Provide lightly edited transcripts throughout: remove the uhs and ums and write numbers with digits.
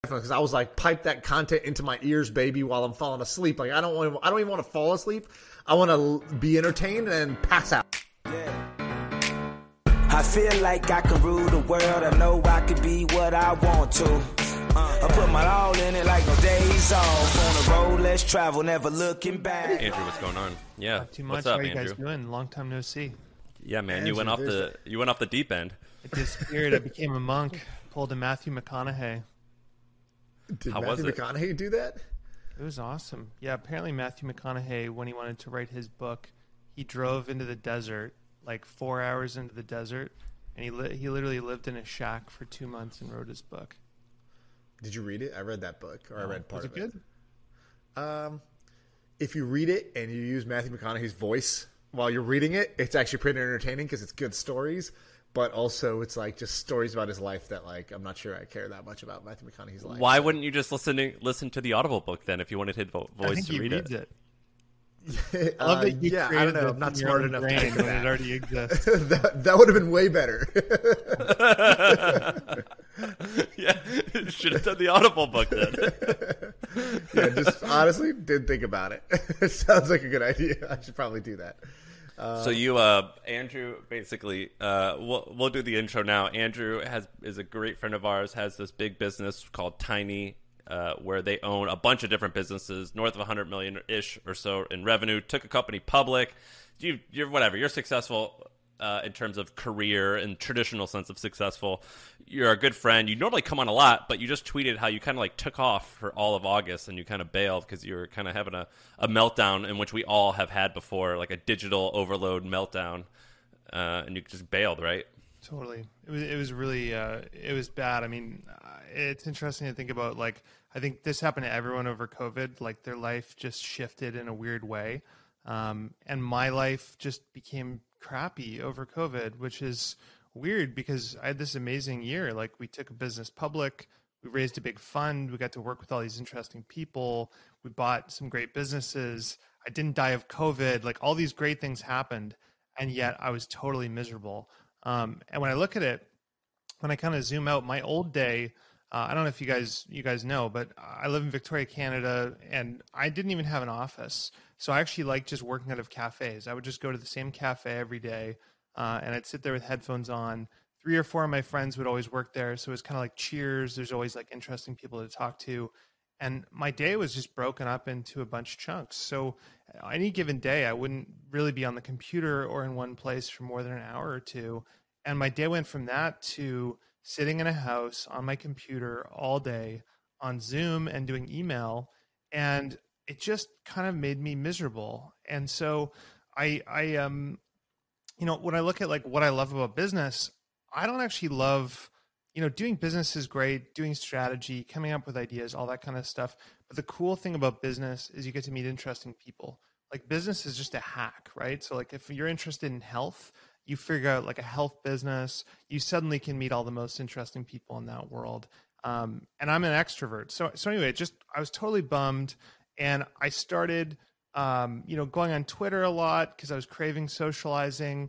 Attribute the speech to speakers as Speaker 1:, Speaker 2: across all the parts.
Speaker 1: headphones because I was like, pipe that content into my ears, baby, while I'm falling asleep. Like I don't even want to fall asleep. I want to be entertained and pass out.
Speaker 2: I feel like I can rule the world. I know I could be what I want to. I put my all in it like no days off. On the road, let's travel, never looking back.
Speaker 3: Andrew, what's going on? Yeah,
Speaker 4: Not too much.
Speaker 3: what's up,
Speaker 4: How are you
Speaker 3: Andrew?
Speaker 4: guys doing? Long time no see.
Speaker 3: Yeah, man,
Speaker 1: Andrew,
Speaker 3: you went off the deep end.
Speaker 4: I disappeared. I became a monk. Pulled a Matthew McConaughey.
Speaker 1: Did
Speaker 3: How was
Speaker 1: Matthew
Speaker 3: it?
Speaker 1: McConaughey do that?
Speaker 4: It was awesome. Yeah, apparently Matthew McConaughey, when he wanted to write his book, he drove into the desert, like 4 hours into the desert, and he literally lived in a shack for 2 months and wrote his book.
Speaker 1: Did you read it? I read that book, or I read part
Speaker 4: Was
Speaker 1: of
Speaker 4: it
Speaker 1: it.
Speaker 4: good?
Speaker 1: If you read it and you use Matthew McConaughey's voice while you're reading it, it's actually pretty entertaining because it's good stories. But also, it's like just stories about his life that, like, I'm not sure I care that much about Matthew McConaughey's life.
Speaker 3: Why wouldn't you just listen to the Audible book then if you wanted his
Speaker 4: I
Speaker 3: voice
Speaker 4: think
Speaker 3: to
Speaker 4: he
Speaker 3: read
Speaker 4: reads
Speaker 3: it?
Speaker 4: it. I love that you
Speaker 1: yeah, I
Speaker 4: created
Speaker 1: don't know.
Speaker 4: this
Speaker 1: I'm not
Speaker 4: in your
Speaker 1: smart
Speaker 4: own
Speaker 1: enough to
Speaker 4: brain
Speaker 1: do
Speaker 4: when
Speaker 1: that.
Speaker 4: it already exists.
Speaker 1: that would have been way better.
Speaker 3: Yeah, should have done the Audible book then.
Speaker 1: Yeah, just honestly didn't think about it. It sounds like a good idea. I should probably do that.
Speaker 3: So you, Andrew, basically, we'll do the intro now. Andrew is a great friend of ours, has this big business called Tiny, where they own a bunch of different businesses, north of 100 million-ish or so in revenue, took a company public. You're successful in terms of career and traditional sense of successful. You're a good friend. You normally come on a lot, but you just tweeted how you kind of like took off for all of August and you kind of bailed because you were kind of having a meltdown in which we all have had before, like a digital overload meltdown, and you just bailed, right?
Speaker 4: Totally. It was really it was bad. I mean, it's interesting to think about. Like, I think this happened to everyone over COVID. Like, their life just shifted in a weird way, and my life just became crappy over COVID, which is weird because I had this amazing year. Like, we took a business public, we raised a big fund, we got to work with all these interesting people, we bought some great businesses. I didn't die of COVID. Like, all these great things happened, and yet I was totally miserable. And when I look at it, when I kind of zoom out, my old day, I don't know if you guys know, but I live in Victoria, Canada, and I didn't even have an office. So I actually liked just working out of cafes. I would just go to the same cafe every day, and I'd sit there with headphones on. 3 or 4 of my friends would always work there. So it was kind of like cheers. There's always like interesting people to talk to. And my day was just broken up into a bunch of chunks. So any given day, I wouldn't really be on the computer or in one place for more than an hour or two. And my day went from that to sitting in a house on my computer all day on Zoom and doing email. And it just kind of made me miserable. And so I when I look at like what I love about business, I don't actually love, doing business is great, doing strategy, coming up with ideas, all that kind of stuff. But the cool thing about business is you get to meet interesting people. Like, business is just a hack, right? So like, if you're interested in health, you figure out like a health business, you suddenly can meet all the most interesting people in that world. And I'm an extrovert. So anyway, I was totally bummed. And I started, going on Twitter a lot because I was craving socializing.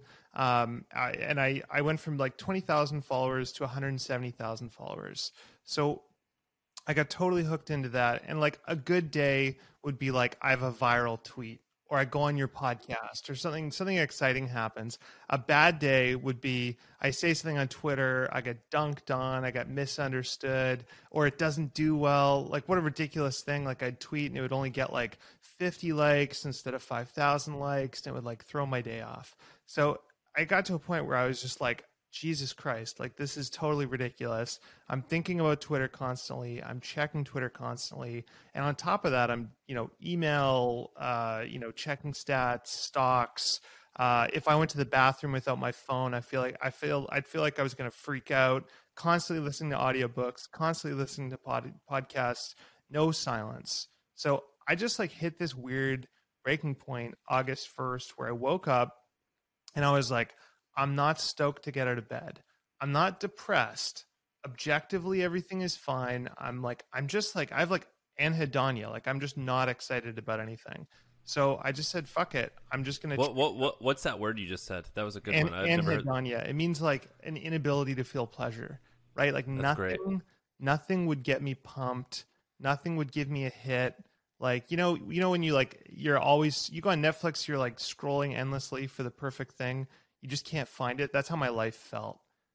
Speaker 4: I went from like 20,000 followers to 170,000 followers. So I got totally hooked into that. And like, a good day would be like, I have a viral tweet, or I go on your podcast, or something exciting happens. A bad day would be I say something on Twitter, I get dunked on, I got misunderstood, or it doesn't do well. Like, what a ridiculous thing. Like, I'd tweet and it would only get like 50 likes instead of 5,000 likes, and it would like throw my day off. So I got to a point where I was just like, Jesus Christ, like, this is totally ridiculous. I'm thinking about Twitter constantly. I'm checking Twitter constantly. And on top of that, I'm, email, checking stats, stocks. If I went to the bathroom without my phone, I'd feel like I was going to freak out, constantly listening to audiobooks, constantly listening to podcasts, no silence. So I just like hit this weird breaking point August 1st where I woke up and I was like, I'm not stoked to get out of bed. I'm not depressed. Objectively, everything is fine. I have like anhedonia. Like, I'm just not excited about anything. So I just said, fuck it. I'm just going to...
Speaker 3: What's that word you just said? That was a good one. I've never heard.
Speaker 4: Anhedonia. It means like an inability to feel pleasure, right? Like, nothing would get me pumped. Nothing would give me a hit. Like, when you like, you go on Netflix, you're like scrolling endlessly for the perfect thing. You just can't find it. That's how my life felt.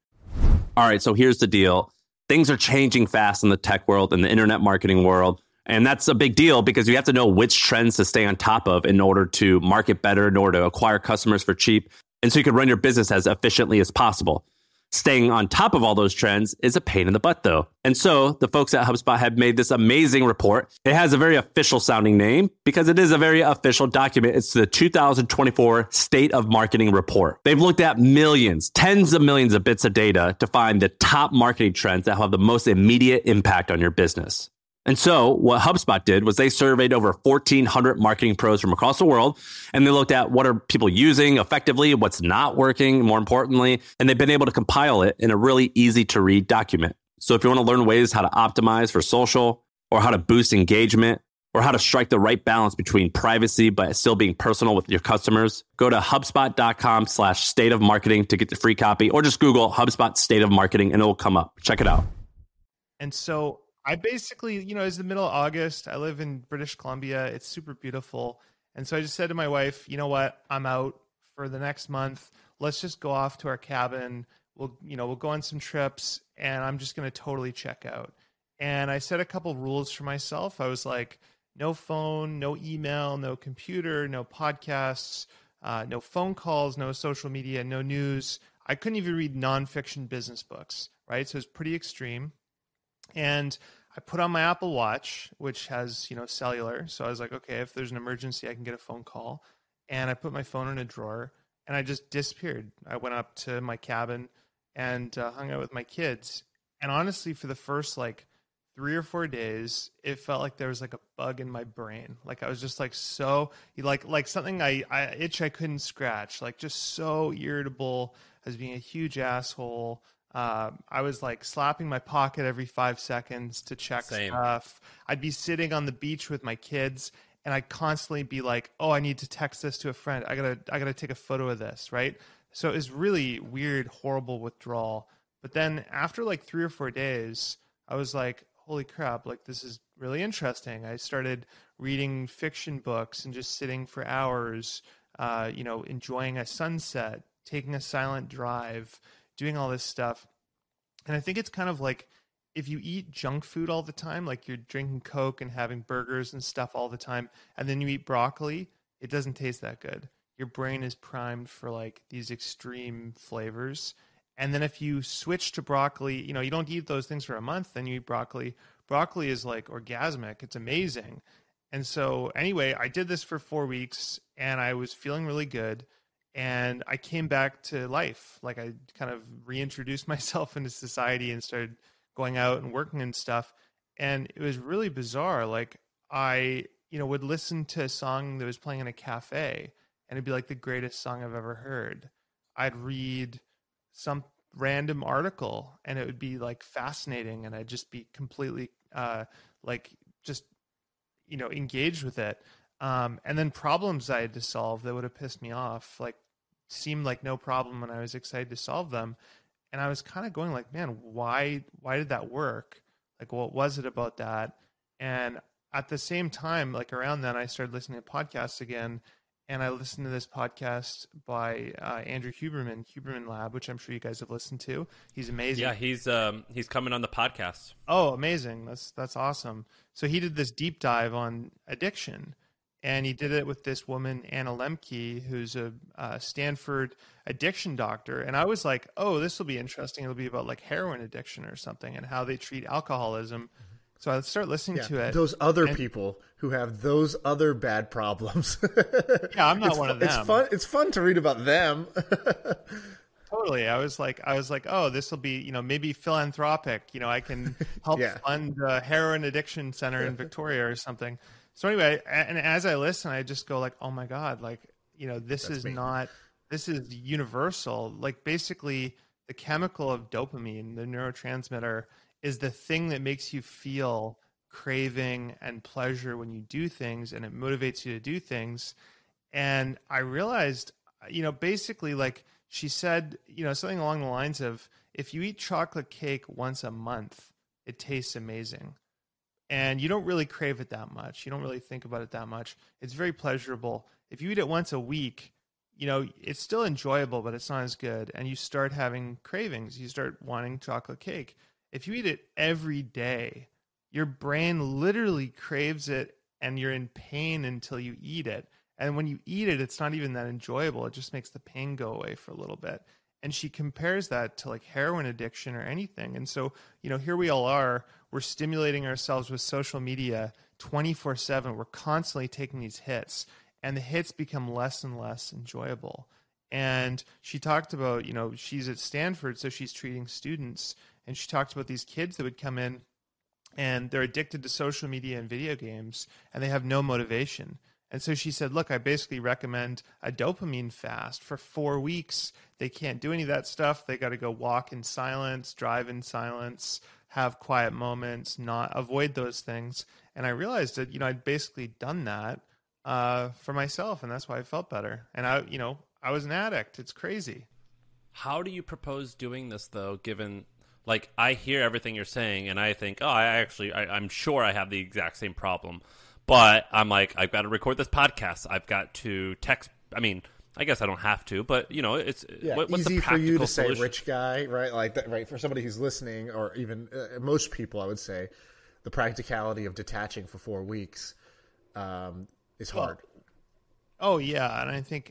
Speaker 5: All right, so here's the deal. Things are changing fast in the tech world and the internet marketing world. And that's a big deal because you have to know which trends to stay on top of in order to market better, in order to acquire customers for cheap, and so you can run your business as efficiently as possible. Staying on top of all those trends is a pain in the butt, though. And so the folks at HubSpot have made this amazing report. It has a very official sounding name because it is a very official document. It's the 2024 State of Marketing Report. They've looked at millions, tens of millions of bits of data to find the top marketing trends that have the most immediate impact on your business. And so what HubSpot did was they surveyed over 1,400 marketing pros from across the world, and they looked at what are people using effectively, what's not working, more importantly, and they've been able to compile it in a really easy to read document. So if you want to learn ways how to optimize for social, or how to boost engagement, or how to strike the right balance between privacy but still being personal with your customers, go to HubSpot.com/state of marketing to get the free copy, or just Google HubSpot State of Marketing and it will come up. Check it out.
Speaker 4: And so I basically, it's the middle of August. I live in British Columbia. It's super beautiful. And so I just said to my wife, you know what? I'm out for the next month. Let's just go off to our cabin. We'll go on some trips and I'm just going to totally check out. And I set a couple rules for myself. I was like, no phone, no email, no computer, no podcasts, no phone calls, no social media, no news. I couldn't even read nonfiction business books, right? So it's pretty extreme. And I put on my Apple Watch, which has, cellular. So I was like, okay, if there's an emergency, I can get a phone call. And I put my phone in a drawer and I just disappeared. I went up to my cabin and hung out with my kids. And honestly, for the first 3 or 4 days, it felt like there was like a bug in my brain. Like I was just like something I itch I couldn't scratch, like just so irritable, as being a huge asshole. I was like slapping my pocket every 5 seconds to check stuff. I'd be sitting on the beach with my kids and I'd constantly be like, oh, I need to text this to a friend. I gotta take a photo of this, right? So it was really weird, horrible withdrawal. But then after 3 or 4 days, I was like, holy crap, this is really interesting. I started reading fiction books and just sitting for hours, enjoying a sunset, taking a silent drive, doing all this stuff. And I think it's kind of like if you eat junk food all the time, like you're drinking Coke and having burgers and stuff all the time, and then you eat broccoli, it doesn't taste that good. Your brain is primed for these extreme flavors. And then if you switch to broccoli, you don't eat those things for a month, then you eat broccoli. Broccoli is orgasmic. It's amazing. And so anyway, I did this for 4 weeks and I was feeling really good. And I came back to life. I kind of reintroduced myself into society and started going out and working and stuff. And it was really bizarre. I, would listen to a song that was playing in a cafe and it'd be the greatest song I've ever heard. I'd read some random article and it would be fascinating. And I'd just be completely engaged with it. And then problems I had to solve that would have pissed me off, seemed like no problem when I was excited to solve them. And I was kind of going man, why did that work? What was it about that? And at the same time, around then I started listening to podcasts again. And I listened to this podcast by Andrew Huberman, Huberman Lab, which I'm sure you guys have listened to. He's amazing.
Speaker 3: Yeah, he's coming on the podcast.
Speaker 4: Oh, amazing. That's awesome. So he did this deep dive on addiction. And he did it with this woman, Anna Lemke, who's a Stanford addiction doctor. And I was like, oh, this will be interesting. It'll be about heroin addiction or something and how they treat alcoholism. So I started listening to it.
Speaker 1: Those other people who have those other bad problems.
Speaker 4: Yeah, I'm not one of them.
Speaker 1: It's fun to read about them.
Speaker 4: Totally. I was like, oh, this will be, maybe philanthropic. I can help fund a heroin addiction center in Victoria or something. So anyway, and as I listen, I just go oh my God, this is universal. Basically the chemical of dopamine, the neurotransmitter, is the thing that makes you feel craving and pleasure when you do things, and it motivates you to do things. And I realized, basically she said, something along the lines of, if you eat chocolate cake once a month, it tastes amazing. And you don't really crave it that much. You don't really think about it that much. It's very pleasurable. If you eat it once a week, it's still enjoyable, but it's not as good. And you start having cravings. You start wanting chocolate cake. If you eat it every day, your brain literally craves it and you're in pain until you eat it. And when you eat it, it's not even that enjoyable. It just makes the pain go away for a little bit. And she compares that to like heroin addiction or anything. And so, here we all are, we're stimulating ourselves with social media 24/7. We're constantly taking these hits, and the hits become less and less enjoyable. And she talked about, she's at Stanford, so she's treating students. And she talked about these kids that would come in and they're addicted to social media and video games, and they have no motivation. And so she said, look, I basically recommend a dopamine fast for 4 weeks. They can't do any of that stuff. They got to go walk in silence, drive in silence, have quiet moments, not avoid those things. And I realized that, I'd basically done that for myself, and that's why I felt better. And I was an addict. It's crazy.
Speaker 3: How do you propose doing this, though, given, like, I hear everything you're saying, and I think, I'm sure I have the exact same problem. But I'm like, I've got to record this podcast. I've got to text. I mean, I guess I don't have to, but it's what's
Speaker 1: easy
Speaker 3: the
Speaker 1: for you to
Speaker 3: solution?
Speaker 1: say, rich guy, right? Like that, right? For somebody who's listening, or even most people, I would say, the practicality of detaching for 4 weeks is hard.
Speaker 4: Oh yeah, and I think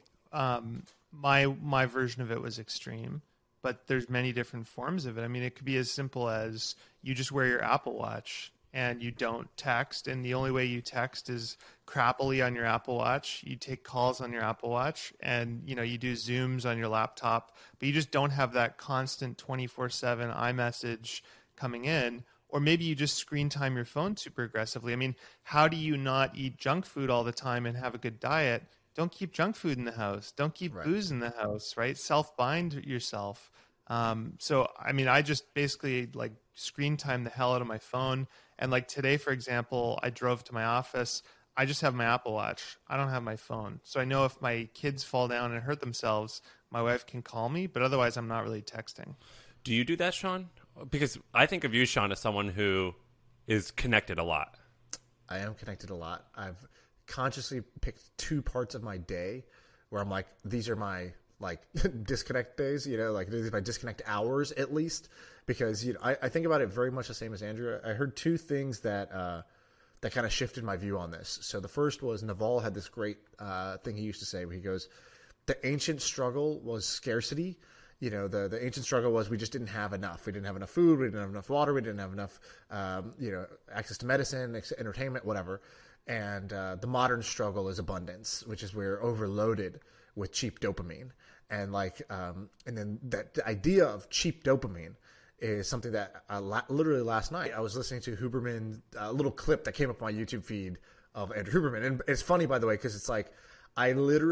Speaker 4: my version of it was extreme, but there's many different forms of it. I mean, it could be as simple as you just wear your Apple Watch and you don't text, and the only way you text is crappily on your Apple Watch. You take calls on your Apple Watch, and you do Zooms on your laptop, but you just don't have that constant 24/7 iMessage coming in. Or maybe you just screen time your phone super aggressively. I mean, how do you not eat junk food all the time and have a good diet? Don't keep junk food in the house. Don't keep booze in the house, right? Self-bind yourself. So, I mean, I just basically like screen time the hell out of my phone. And like today, for example, I drove to my office. I just have my Apple Watch. I don't have my phone. So I know if my kids fall down and hurt themselves, my wife can call me, but otherwise I'm not really texting.
Speaker 3: Do you do that, Sean? Because I think of you, Sean, as someone who is connected a lot.
Speaker 1: I am connected a lot. I've consciously picked 2 parts of my day where I'm like, these are my disconnect days, like these are my disconnect hours at least, because I think about it very much the same as Andrew. I heard 2 things that kind of shifted my view on this. So the first was Naval had this great thing he used to say where he goes, the ancient struggle was scarcity. The ancient struggle was we just didn't have enough. We didn't have enough food. We didn't have enough water. We didn't have enough, access to medicine, entertainment, whatever. And the modern struggle is abundance, which is we're overloaded with cheap dopamine. And and then that idea of cheap dopamine is something that literally last night I was listening to Huberman, a little clip that came up on my YouTube feed of Andrew Huberman. And it's funny, by the way, because it's like, I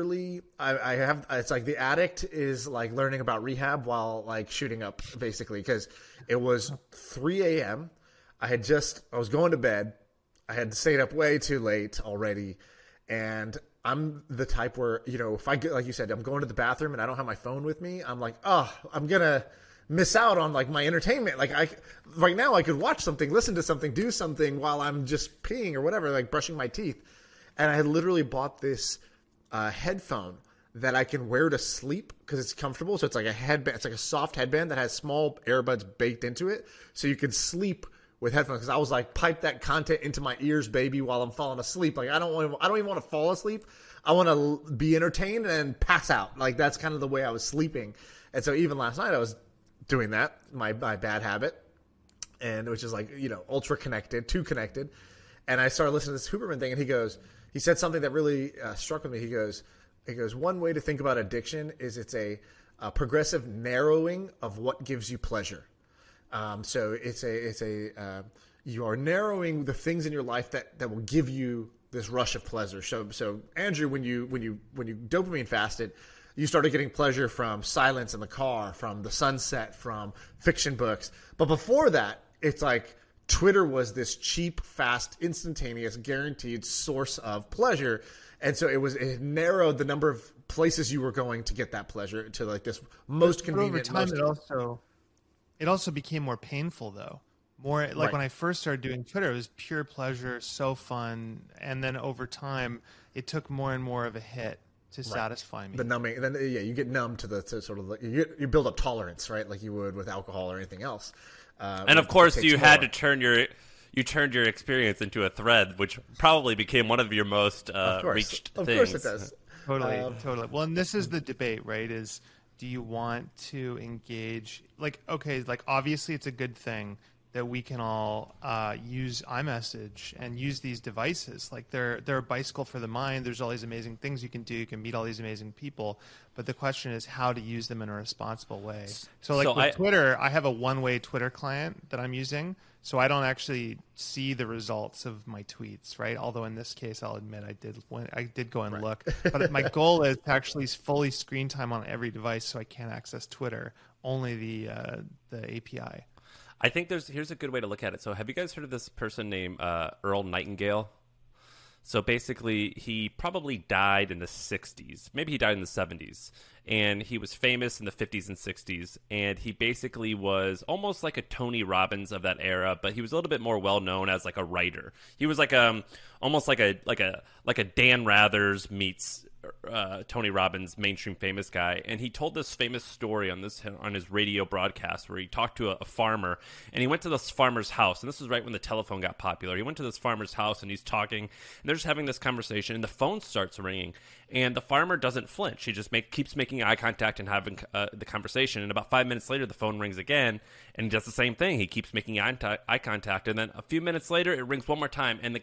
Speaker 1: have, it's like the addict is like learning about rehab while like shooting up, basically, because it was 3 a.m. I was going to bed. I had stayed up way too late already. And I'm the type where, if I get, like you said, I'm going to the bathroom and I don't have my phone with me, I'm like, I'm going to miss out on like my entertainment. Like right now I could watch something, listen to something, do something while I'm just peeing or whatever, like brushing my teeth. And I had literally bought this headphone that I can wear to sleep because it's comfortable. So it's like a headband. It's like a soft headband that has small earbuds baked into it. So you can sleep with headphones. Because I was like, pipe that content into my ears, baby, while I'm falling asleep. Like I don't even want to fall asleep. I want to be entertained and pass out. Like that's kind of the way I was sleeping. And so even last night I was doing that, my bad habit, and which is like, ultra connected, too connected. And I started listening to this Huberman thing, and he said something that really struck with me. He goes, one way to think about addiction is it's a progressive narrowing of what gives you pleasure. So you are narrowing the things in your life that will give you this rush of pleasure. So Andrew, when you dopamine fasted, you started getting pleasure from silence in the car, from the sunset, from fiction books. But before that, it's like Twitter was this cheap, fast, instantaneous, guaranteed source of pleasure. And so it narrowed the number of places you were going to get that pleasure to like this most convenient.
Speaker 4: But over time, it also became more painful, though. more like
Speaker 1: Right.
Speaker 4: when I first started doing Twitter, it was pure pleasure, so fun, and then over time, it took more and more of a hit to satisfy me.
Speaker 1: The numbing, and then you get numb to sort of you build up tolerance, right, like you would with alcohol or anything else.
Speaker 3: And of course, you had to turned your experience into a thread, which probably became one of your most reached
Speaker 1: Of
Speaker 3: things.
Speaker 1: course, it does.
Speaker 4: Totally. Well, and this is the debate, right? Is do you want to engage? Like, okay, like obviously it's a good thing that we can all use iMessage and use these devices. Like they're a bicycle for the mind. There's all these amazing things you can do. You can meet all these amazing people. But the question is how to use them in a responsible way. So like with Twitter, I have a one-way Twitter client that I'm using. So I don't actually see the results of my tweets, right? Although in this case, I'll admit I did go and look. But my goal is to actually fully screen time on every device so I can't access Twitter, only the API.
Speaker 3: I think here's a good way to look at it. So have you guys heard of this person named Earl Nightingale? So basically, he probably died in the 60s. Maybe he died in the 70s. And he was famous in the 50s and 60s. And he basically was almost like a Tony Robbins of that era, but he was a little bit more well-known as like a writer. He was like almost like a Dan Rathers meets Tony Robbins, mainstream famous guy, and he told this famous story on his radio broadcast where he talked to a farmer, and he went to this farmer's house, and this was right when the telephone got popular. He went to this farmer's house, and he's talking, and they're just having this conversation, and the phone starts ringing, and the farmer doesn't flinch. He just keeps making eye contact and having the conversation, and about 5 minutes later, the phone rings again, and he does the same thing. He keeps making eye contact, and then a few minutes later, it rings one more time, and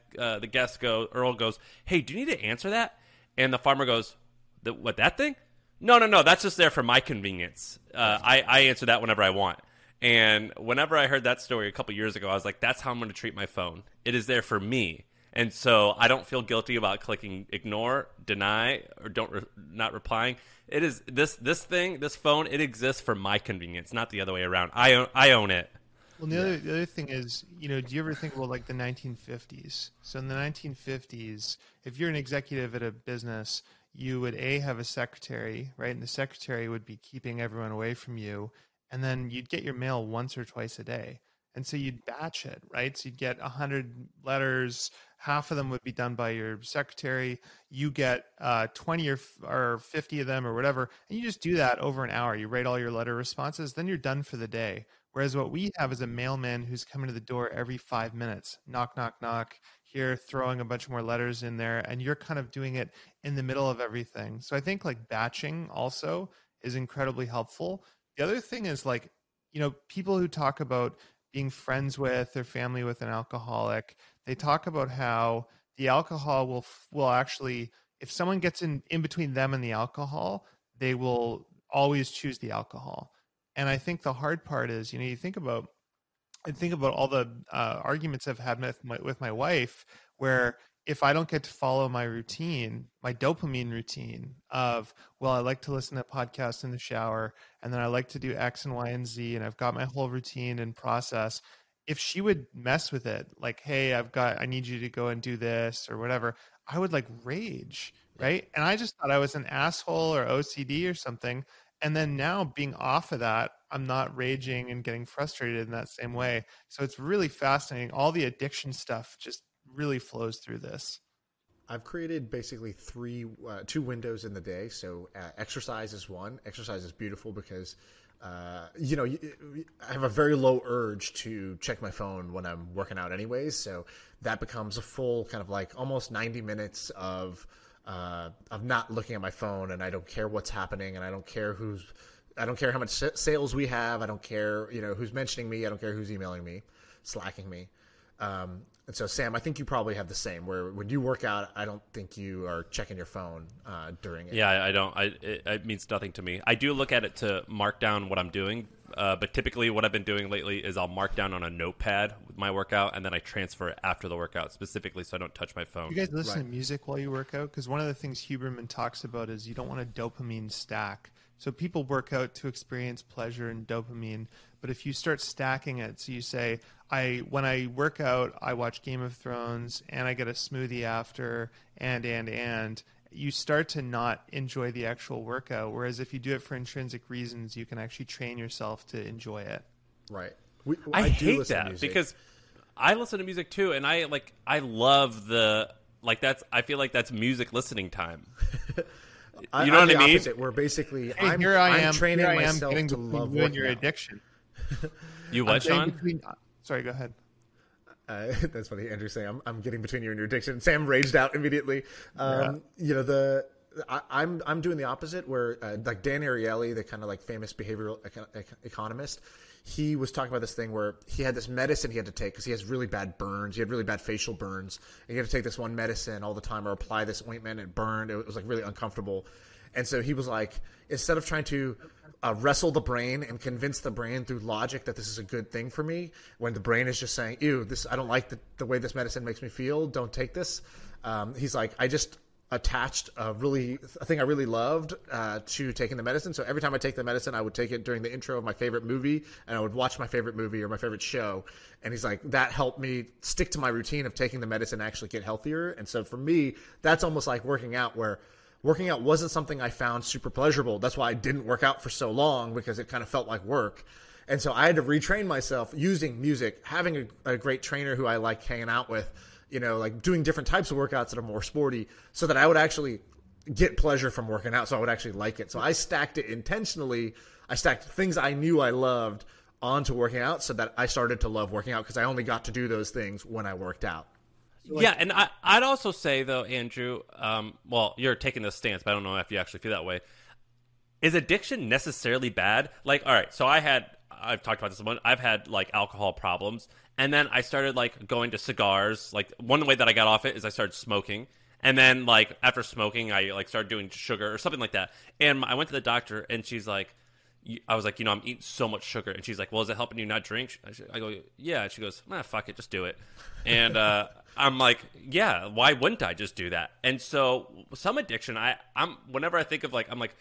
Speaker 3: Earl goes, "Hey, do you need to answer that?" And the farmer goes, that thing? No, that's just there for my convenience. I answer that whenever I want. And whenever I heard that story a couple years ago, I was like, that's how I'm going to treat my phone. It is there for me. And so I don't feel guilty about clicking ignore, deny, or not replying. It is this phone, it exists for my convenience, not the other way around. I own it.
Speaker 4: Well, the other thing is, do you ever think about like the 1950s? So in the 1950s, if you're an executive at a business, you would have a secretary, right? And the secretary would be keeping everyone away from you. And then you'd get your mail once or twice a day. And so you'd batch it, right? So you'd get 100 letters. Half of them would be done by your secretary. You get 20 or 50 of them or whatever. And you just do that over an hour. You write all your letter responses. Then you're done for the day. Whereas what we have is a mailman who's coming to the door every 5 minutes. Knock, knock, knock. Here, throwing a bunch more letters in there. And you're kind of doing it in the middle of everything. So I think like batching also is incredibly helpful. The other thing is like, people who talk about being friends with or family with an alcoholic, they talk about how the alcohol will actually, if someone gets in between them and the alcohol, they will always choose the alcohol. And I think the hard part is, you think about all the arguments I've had with my wife, where if I don't get to follow my routine, my dopamine routine of, well, I like to listen to podcasts in the shower, and then I like to do X and Y and Z, and I've got my whole routine and process. If she would mess with it, like, hey, I need you to go and do this or whatever, I would like rage, right? And I just thought I was an asshole or OCD or something. And then now being off of that, I'm not raging and getting frustrated in that same way. So it's really fascinating. All the addiction stuff just really flows through this.
Speaker 1: I've created basically two windows in the day. So exercise is one. Exercise is beautiful because, I have a very low urge to check my phone when I'm working out anyways. So that becomes a full kind of like almost 90 minutes of not looking at my phone, and I don't care what's happening, and I don't care how much sales we have. I don't care, who's mentioning me. I don't care who's emailing me, slacking me. And so, Sam, I think you probably have the same, where when you work out, I don't think you are checking your phone during it.
Speaker 3: Yeah, I don't. It means nothing to me. I do look at it to mark down what I'm doing, but typically what I've been doing lately is I'll mark down on a notepad with my workout, and then I transfer it after the workout, specifically so I don't touch my phone.
Speaker 4: You guys listen to music while you work out? Because one of the things Huberman talks about is you don't want a dopamine stack. So people work out to experience pleasure and dopamine, but if you start stacking it, so you say, when I work out, I watch Game of Thrones, and I get a smoothie after, and you start to not enjoy the actual workout. Whereas if you do it for intrinsic reasons, you can actually train yourself to enjoy it.
Speaker 1: Right.
Speaker 3: I
Speaker 1: do
Speaker 3: hate
Speaker 1: listen to
Speaker 3: that
Speaker 1: music.
Speaker 3: because I listen to music too, and I love I feel like that's music listening time. You know
Speaker 1: I'm
Speaker 3: what I
Speaker 1: the
Speaker 3: mean?
Speaker 1: opposite, where basically
Speaker 4: Hey,
Speaker 1: I'm
Speaker 4: here
Speaker 1: training
Speaker 4: I am
Speaker 1: myself
Speaker 4: getting
Speaker 1: to
Speaker 4: between
Speaker 1: love
Speaker 4: you and
Speaker 1: working
Speaker 4: your
Speaker 1: out.
Speaker 4: addiction.
Speaker 3: You what,
Speaker 4: Getting
Speaker 3: Sean?
Speaker 4: between- sorry, go ahead.
Speaker 1: That's funny. Andrew saying I'm getting between you and your addiction. Sam raged out immediately. You know, I'm doing the opposite, where like Dan Ariely, the kind of like famous behavioral economist, he was talking about this thing where he had this medicine he had to take because he has really bad burns. He had really bad facial burns. And he had to take this one medicine all the time or apply this ointment. And it burned. It was like really uncomfortable. And so he was like, instead of trying to wrestle the brain and convince the brain through logic that this is a good thing for me, when the brain is just saying, ew, I don't like the way this medicine makes me feel, don't take this. He's like, I just attached a thing I really loved to taking the medicine. So every time I take the medicine, I would take it during the intro of my favorite movie, and I would watch my favorite movie or my favorite show. And he's like, that helped me stick to my routine of taking the medicine and actually get healthier. And so for me, that's almost like working out, where working out wasn't something I found super pleasurable. That's why I didn't work out for so long, because it kind of felt like work. And so I had to retrain myself using music, having a great trainer who I like hanging out with, you know, like doing different types of workouts that are more sporty, so that I would actually get pleasure from working out. So I would actually like it. So I stacked it intentionally. I stacked things I knew I loved onto working out, so that I started to love working out, because I only got to do those things when I worked out.
Speaker 3: Yeah, and I'd also say, though, Andrew, well, you're taking this stance, but I don't know if you actually feel that way. Is addiction necessarily bad? Like, all right, so I've talked about this one. I've had, like, alcohol problems, and then I started, like, going to cigars. Like, one way that I got off it is I started smoking, and then, like, after smoking, I, like, started doing sugar or something like that. And I went to the doctor, and she's like, I was like, you know, I'm eating so much sugar. And she's like, well, is it helping you not drink? I go, yeah. And she goes, fuck it, just do it. And I'm like, yeah, why wouldn't I just do that? And so some addiction, I'm whenever I think of, like, I'm like,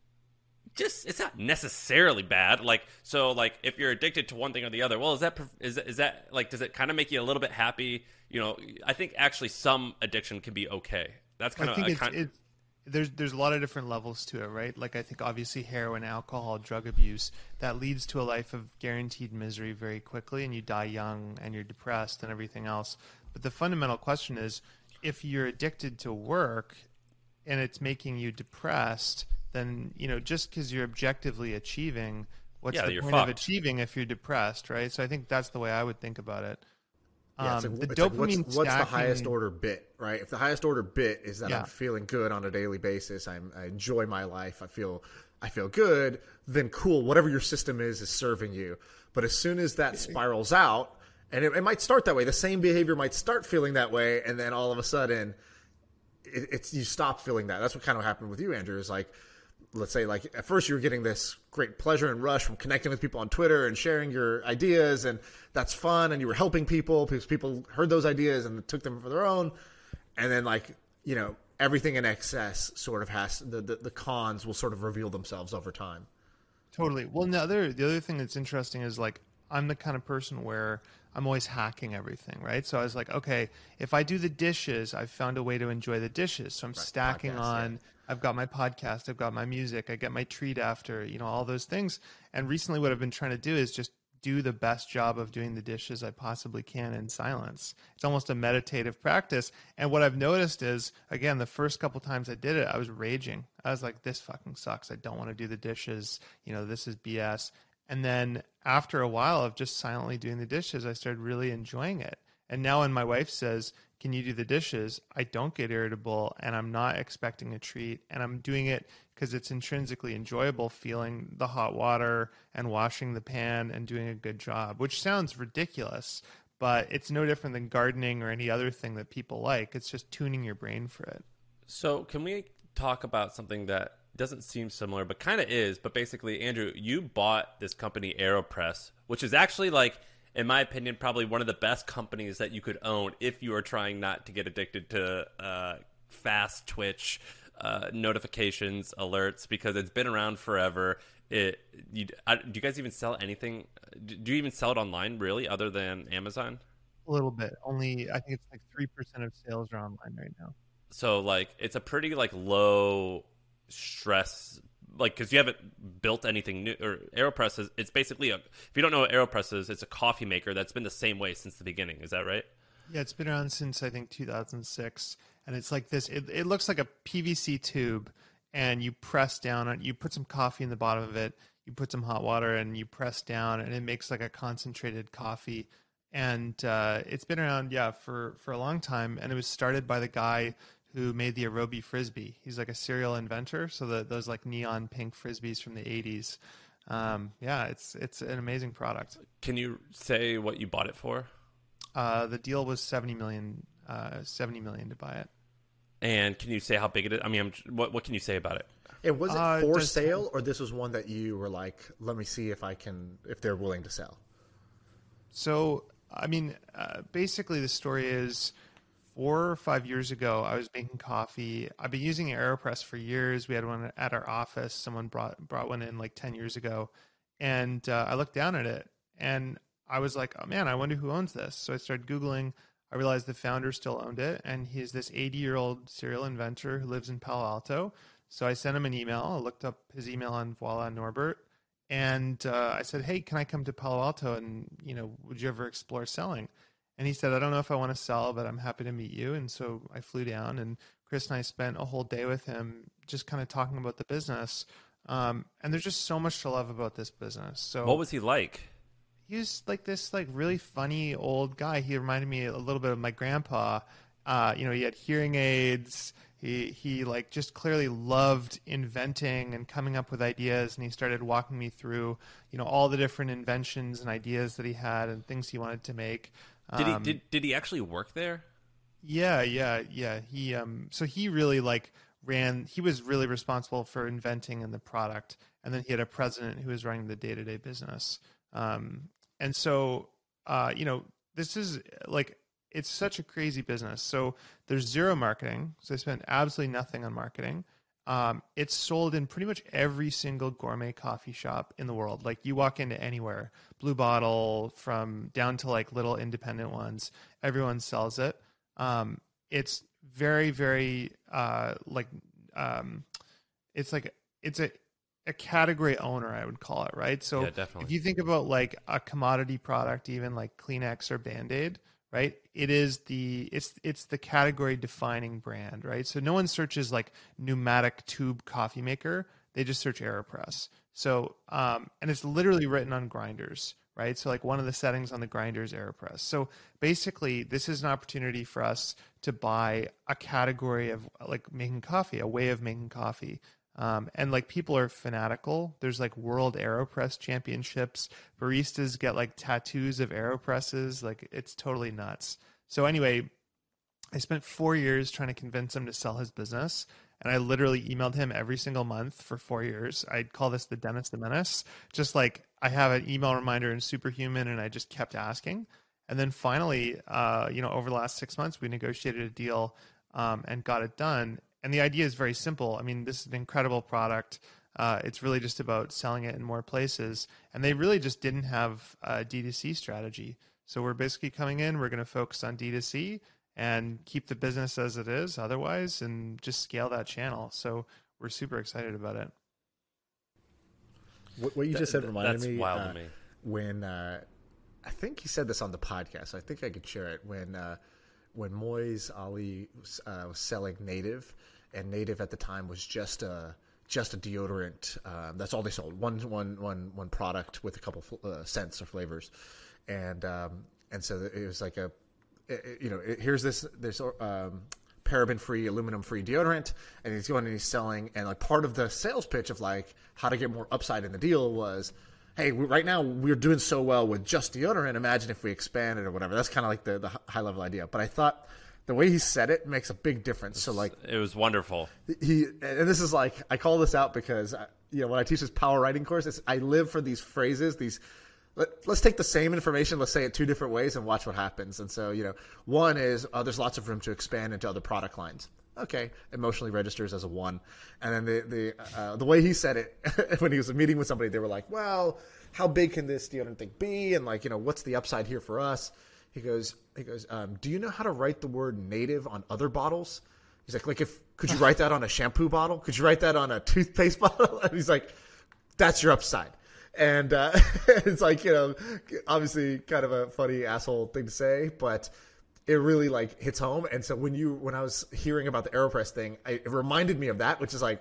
Speaker 3: just, it's not necessarily bad. Like, so, like, if you're addicted to one thing or the other, well, is that like, does it kind of make you a little bit happy? You know, I think actually some addiction can be okay. That's kind of,
Speaker 4: there's a lot of different levels to it, right? Like, I think obviously heroin, alcohol, drug abuse, that leads to a life of guaranteed misery very quickly, and you die young and you're depressed and everything else. But the fundamental question is, if you're addicted to work and it's making you depressed, then, you know, just because you're objectively achieving, what's the point of achieving if you're depressed, right? So I think that's the way I would think about it.
Speaker 1: Yeah,
Speaker 4: The dopamine
Speaker 1: what's the highest order bit, right? If the highest order bit is that I'm feeling good on a daily basis, I enjoy my life, I feel good, then cool. Whatever your system is serving you. But as soon as that spirals out, and it might start that way, the same behavior might start feeling that way, and then all of a sudden, you stop feeling that. That's what kind of happened with you, Andrew. Is like, let's say, like, at first you were getting this great pleasure and rush from connecting with people on Twitter and sharing your ideas, and that's fun, and you were helping people because people heard those ideas and took them for their own. And then, like, you know, everything in excess sort of has the cons will sort of reveal themselves over time.
Speaker 4: Totally. Well, the other thing that's interesting is, like, I'm the kind of person where I'm always hacking everything, right? So I was like, okay, if I do the dishes, I've found a way to enjoy the dishes. So I'm stacking on. Yeah. I've got my podcast, I've got my music, I get my treat after, you know, all those things. And recently what I've been trying to do is just do the best job of doing the dishes I possibly can in silence. It's almost a meditative practice. And what I've noticed is, again, the first couple times I did it, I was raging. I was like, this fucking sucks. I don't want to do the dishes. You know, this is BS. And then after a while of just silently doing the dishes, I started really enjoying it. And now when my wife says, can you do the dishes? I don't get irritable, and I'm not expecting a treat, and I'm doing it because it's intrinsically enjoyable, feeling the hot water and washing the pan and doing a good job, which sounds ridiculous, but it's no different than gardening or any other thing that people like. It's just tuning your brain for it.
Speaker 3: So can we talk about something that doesn't seem similar, but kind of is? But basically, Andrew, you bought this company, AeroPress, which is actually, like, in my opinion, probably one of the best companies that you could own if you are trying not to get addicted to fast twitch notifications, alerts, because it's been around forever. Do you guys even sell anything? Do you even sell it online, really, other than Amazon?
Speaker 4: A little bit. Only, I think it's like 3% of sales are online right now.
Speaker 3: So, like, it's a pretty, like, low stress like, because you haven't built anything new, or AeroPress it's basically if you don't know what AeroPress is, it's a coffee maker that's been the same way since the beginning. Is that right?
Speaker 4: Yeah, it's been around since I think 2006, and it's like this. It looks like a PVC tube, and you press down on. You put some coffee in the bottom of it. You put some hot water, and you press down, and it makes like a concentrated coffee. And it's been around, for a long time. And it was started by the guy who made the Arobi Frisbee. He's like a serial inventor. So those like neon pink Frisbees from the 80s. It's an amazing product.
Speaker 3: Can you say what you bought it for?
Speaker 4: The deal was $70 million to buy it.
Speaker 3: And can you say how big it is? I mean, what can you say about it?
Speaker 1: And was it for sale, or this was one that you were like, let me see if they're willing to sell?
Speaker 4: So, I mean, basically the story is 4 or 5 years ago, I was making coffee. I've been using AeroPress for years. We had one at our office. Someone brought one in like 10 years ago. And I looked down at it and I was like, oh man, I wonder who owns this. So I started Googling. I realized the founder still owned it. And he's this 80-year-old serial inventor who lives in Palo Alto. So I sent him an email. I looked up his email on Voila Norbert. And I said, hey, can I come to Palo Alto? And, would you ever explore selling? And he said, I don't know if I want to sell, but I'm happy to meet you. And so I flew down, and Chris and I spent a whole day with him just kind of talking about the business. And there's just so much to love about this business. So
Speaker 3: what was he like?
Speaker 4: He was like this like really funny old guy. He reminded me a little bit of my grandpa. He had hearing aids. He like just clearly loved inventing and coming up with ideas, and he started walking me through, all the different inventions and ideas that he had and things he wanted to make.
Speaker 3: Did he actually work there?
Speaker 4: Yeah. He really like he was really responsible for inventing and the product, and then he had a president who was running the day-to-day business. This is like, it's such a crazy business. So there's zero marketing. So they spent absolutely nothing on marketing. It's sold in pretty much every single gourmet coffee shop in the world. Like you walk into anywhere, Blue Bottle from down to like little independent ones, everyone sells it. It's very, very, it's a category owner, I would call it, right? So
Speaker 3: yeah, definitely.
Speaker 4: If you think about like a commodity product, even like Kleenex or Band-Aid, right? It's the category defining brand, right? So no one searches like pneumatic tube coffee maker. They just search AeroPress. So, and it's literally written on grinders, right? So like one of the settings on the grinder is AeroPress. So basically this is an opportunity for us to buy a category of like making coffee, a way of making coffee. And like people are fanatical. There's like world AeroPress championships. Baristas get like tattoos of AeroPresses. Like it's totally nuts. So anyway, I spent 4 years trying to convince him to sell his business. And I literally emailed him every single month for 4 years. I'd call this the Dennis the Menace. Just like I have an email reminder in Superhuman, and I just kept asking. And then finally, over the last 6 months, we negotiated a deal and got it done. And the idea is very simple. I mean, this is an incredible product. It's really just about selling it in more places. And they really just didn't have a D2C strategy. So we're basically coming in, we're going to focus on D2C and keep the business as it is otherwise, and just scale that channel. So we're super excited about it.
Speaker 1: What you just said reminded me.
Speaker 3: That's wild to me.
Speaker 1: When I think he said this on the podcast. I think I could share it. When Moise Ali was selling Native, and Native at the time was just a deodorant. That's all they sold. One product with a couple scents or flavors, and so it was like here's this paraben-free, aluminum-free deodorant, and he's going and he's selling, and like part of the sales pitch of like how to get more upside in the deal was, hey, right now we're doing so well with just deodorant. Imagine if we expanded or whatever. That's kind of like the high level idea. But I thought the way he said it makes a big difference. So like
Speaker 3: it was wonderful.
Speaker 1: And this is like, I call this out because when I teach this power writing course, I live for these phrases. Let's take the same information, let's say it two different ways, and watch what happens. And so one is there's lots of room to expand into other product lines. Okay, emotionally registers as a 1. And then the way he said it when he was meeting with somebody, they were like, well, how big can this deodorant thing be? And like, what's the upside here for us? He goes, do you know how to write the word native on other bottles? He's like if could you write that on a shampoo bottle? Could you write that on a toothpaste bottle? And he's like, that's your upside. And it's like, you know, obviously kind of a funny asshole thing to say, but it really like hits home. And so when I was hearing about the AeroPress thing, it reminded me of that, which is like,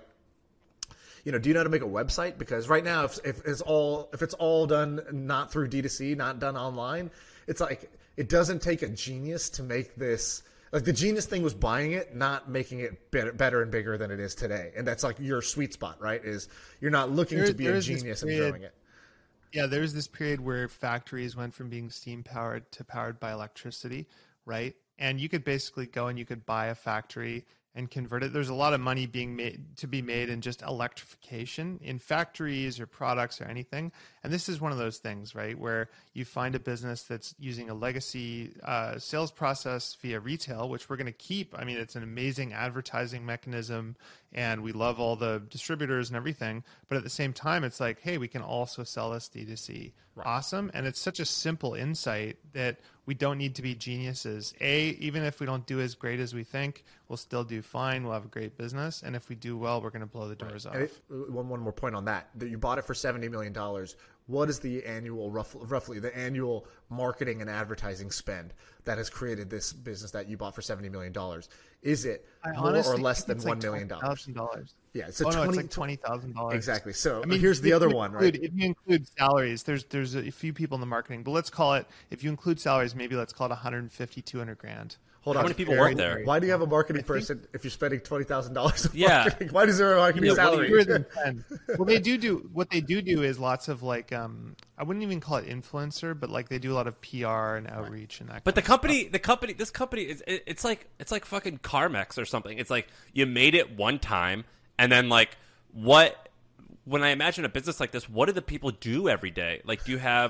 Speaker 1: you know, do you know how to make a website? Because right now, if it's all done not through D2C, not done online, it's like it doesn't take a genius to make this. Like the genius thing was buying it, not making it better and bigger than it is today. And that's like your sweet spot, right? Is you're not looking to be a genius and growing it.
Speaker 4: Yeah, there's this period where factories went from being steam powered to powered by electricity, right? And you could basically go and you could buy a factory and convert it. There's a lot of money being made in just electrification in factories or products or anything. And this is one of those things, right, where you find a business that's using a legacy sales process via retail, which we're going to keep. I mean, it's an amazing advertising mechanism, and we love all the distributors and everything. But at the same time, it's like, hey, we can also sell this D2C. Right. Awesome. And it's such a simple insight that we don't need to be geniuses. Even if we don't do as great as we think, we'll still do fine. We'll have a great business. And if we do well, we're going to blow the doors off.
Speaker 1: One more point on that. You bought it for $70 million. What is the annual, roughly the annual marketing and advertising spend that has created this business that you bought for $70 million? Is it more or less than $1 million?
Speaker 4: $20,000.
Speaker 1: Yeah,
Speaker 4: it's like $20,000.
Speaker 1: Exactly. So I mean, here's the other one, right?
Speaker 4: If you include salaries, there's a few people in the marketing, but let's call it, if you include salaries, maybe let's call it 150, 200 grand.
Speaker 3: How many people work there?
Speaker 1: Why do you have a marketing person if you're spending $20,000 on marketing? Why does there a marketing salary?
Speaker 4: Well, they do what they do is lots of like I wouldn't even call it influencer, but like they do a lot of PR and outreach and that.
Speaker 3: But this company is it's like fucking CarMax or something. It's like you made it one time, and then like what? When I imagine a business like this, what do the people do every day? Like, do you have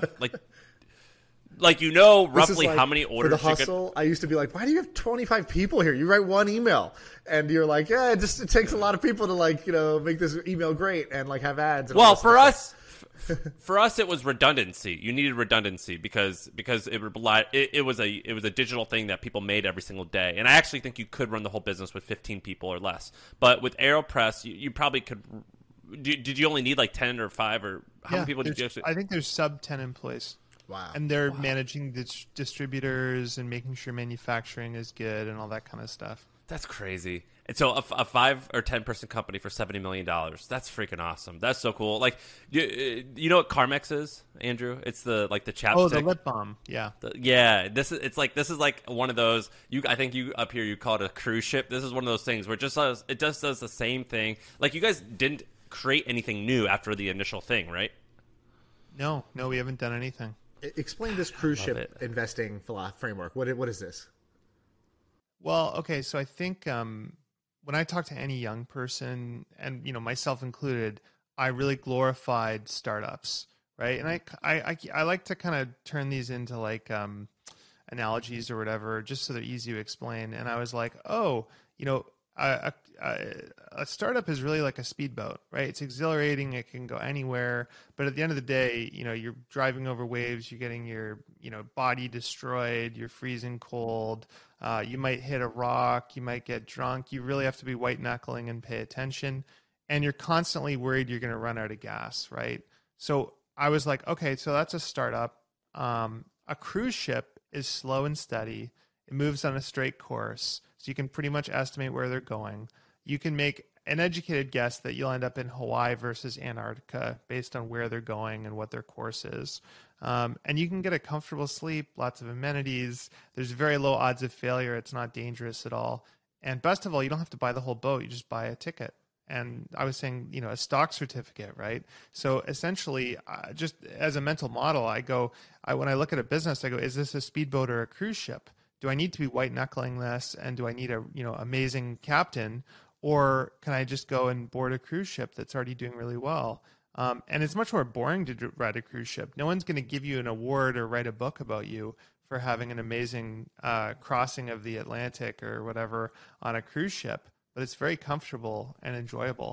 Speaker 3: like you know roughly how many orders
Speaker 1: for the hustle? I used to be like, why do you have 25 people here? You write one email, and you're like, yeah, it takes a lot of people to like, you know, make this email great and like have ads. And
Speaker 3: well, for us, it was redundancy. You needed redundancy because it was a digital thing that people made every single day. And I actually think you could run the whole business with 15 people or less. But with AeroPress, you probably could. Did you only need like 10 or 5 or how many people did you actually?
Speaker 4: I think there's sub 10 employees.
Speaker 1: Wow.
Speaker 4: And they're managing the distributors and making sure manufacturing is good and all that kind of stuff.
Speaker 3: That's crazy. And so a 5 or 10 person company for $70 million. That's freaking awesome. That's so cool. Like, you know what Carmex is, Andrew? It's the chapstick.
Speaker 4: Oh, the lip balm. Yeah.
Speaker 3: This is like one of those. I think you up here you call it a cruise ship. This is one of those things where it just does the same thing. Like, you guys didn't create anything new after the initial thing, right?
Speaker 4: No, we haven't done anything.
Speaker 1: Explain this cruise ship investing framework. What is this?
Speaker 4: Well, okay, so I think when I talk to any young person, and you know myself included, I really glorified startups, right? And I like to kind of turn these into like analogies or whatever, just so they're easy to explain. And I was like, oh, you know, a startup is really like a speedboat, right? It's exhilarating. It can go anywhere. But at the end of the day, you know, you're driving over waves. You're getting your, you know, body destroyed. You're freezing cold. You might hit a rock. You might get drunk. You really have to be white knuckling and pay attention. And you're constantly worried you're going to run out of gas, right? So I was like, okay, so that's a startup. A cruise ship is slow and steady. It moves on a straight course. So you can pretty much estimate where they're going. You can make an educated guess that you'll end up in Hawaii versus Antarctica based on where they're going and what their course is. And you can get a comfortable sleep, lots of amenities. There's very low odds of failure. It's not dangerous at all. And best of all, you don't have to buy the whole boat. You just buy a ticket. And I was saying, you know, a stock certificate, right? So essentially, just as a mental model, when I look at a business, I go, is this a speedboat or a cruise ship? Do I need to be white knuckling this, and do I need a amazing captain, or can I just go and board a cruise ship that's already doing really well? And it's much more boring to ride a cruise ship. No one's going to give you an award or write a book about you for having an amazing crossing of the Atlantic or whatever on a cruise ship, but it's very comfortable and enjoyable.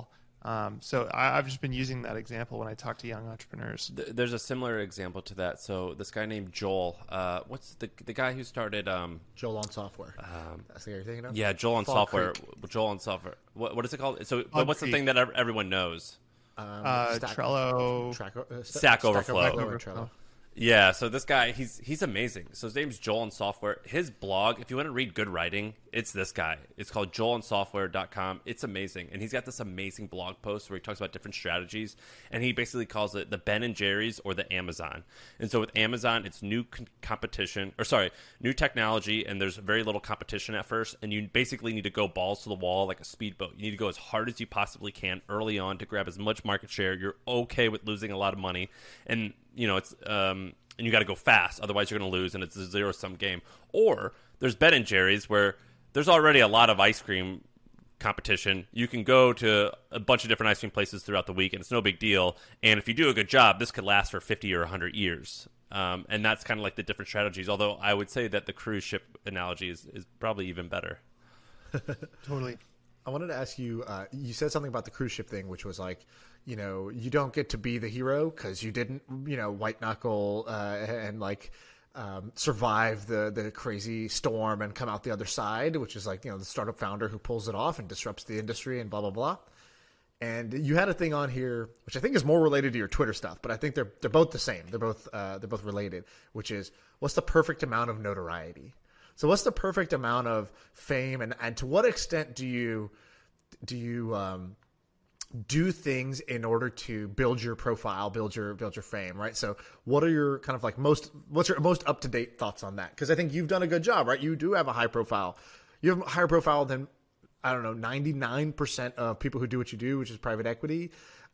Speaker 4: So I've just been using that example when I talk to young entrepreneurs.
Speaker 3: There's a similar example to that. So this guy named Joel, what's the guy who started
Speaker 1: Joel on Software. That's the guy you're thinking of?
Speaker 3: Yeah, Joel on
Speaker 1: Fog
Speaker 3: Software.
Speaker 1: Creek.
Speaker 3: What is it called? So
Speaker 4: Fog
Speaker 3: what's the
Speaker 4: Creek.
Speaker 3: thing that everyone knows?
Speaker 4: Trello.
Speaker 3: Stack Overflow.
Speaker 1: and Trello.
Speaker 3: Yeah, so this guy, he's amazing. So his name's Joel on Software. His blog, if you want to read good writing, it's this guy. It's called joelonsoftware.com. It's amazing. And he's got this amazing blog post where he talks about different strategies. And he basically calls it the Ben and Jerry's or the Amazon. And so with Amazon, it's new new technology, and there's very little competition at first. And you basically need to go balls to the wall like a speedboat. You need to go as hard as you possibly can early on to grab as much market share. You're okay with losing a lot of money. And it's and you got to go fast, otherwise you're going to lose, and it's a zero-sum game. Or there's Ben and Jerry's, where there's already a lot of ice cream competition. You can go to a bunch of different ice cream places throughout the week, and it's no big deal. And if you do a good job, this could last for 50 or 100 years. And that's kind of like the different strategies. Although I would say that the cruise ship analogy is probably even better.
Speaker 4: Totally.
Speaker 1: I wanted to ask you, you said something about the cruise ship thing, which was like, you don't get to be the hero because you didn't, white knuckle and like survive the crazy storm and come out the other side, which is like, the startup founder who pulls it off and disrupts the industry and blah, blah, blah. And you had a thing on here, which I think is more related to your Twitter stuff, but I think they're both the same. They're both related, which is, what's the perfect amount of notoriety? So what's the perfect amount of fame, and to what extent do you do things in order to build your profile, build your fame, right? So what are your kind of like what's your most up-to-date thoughts on that? Because I think you've done a good job, right? You do have a high profile. You have a higher profile than, I don't know, 99% of people who do what you do, which is private equity.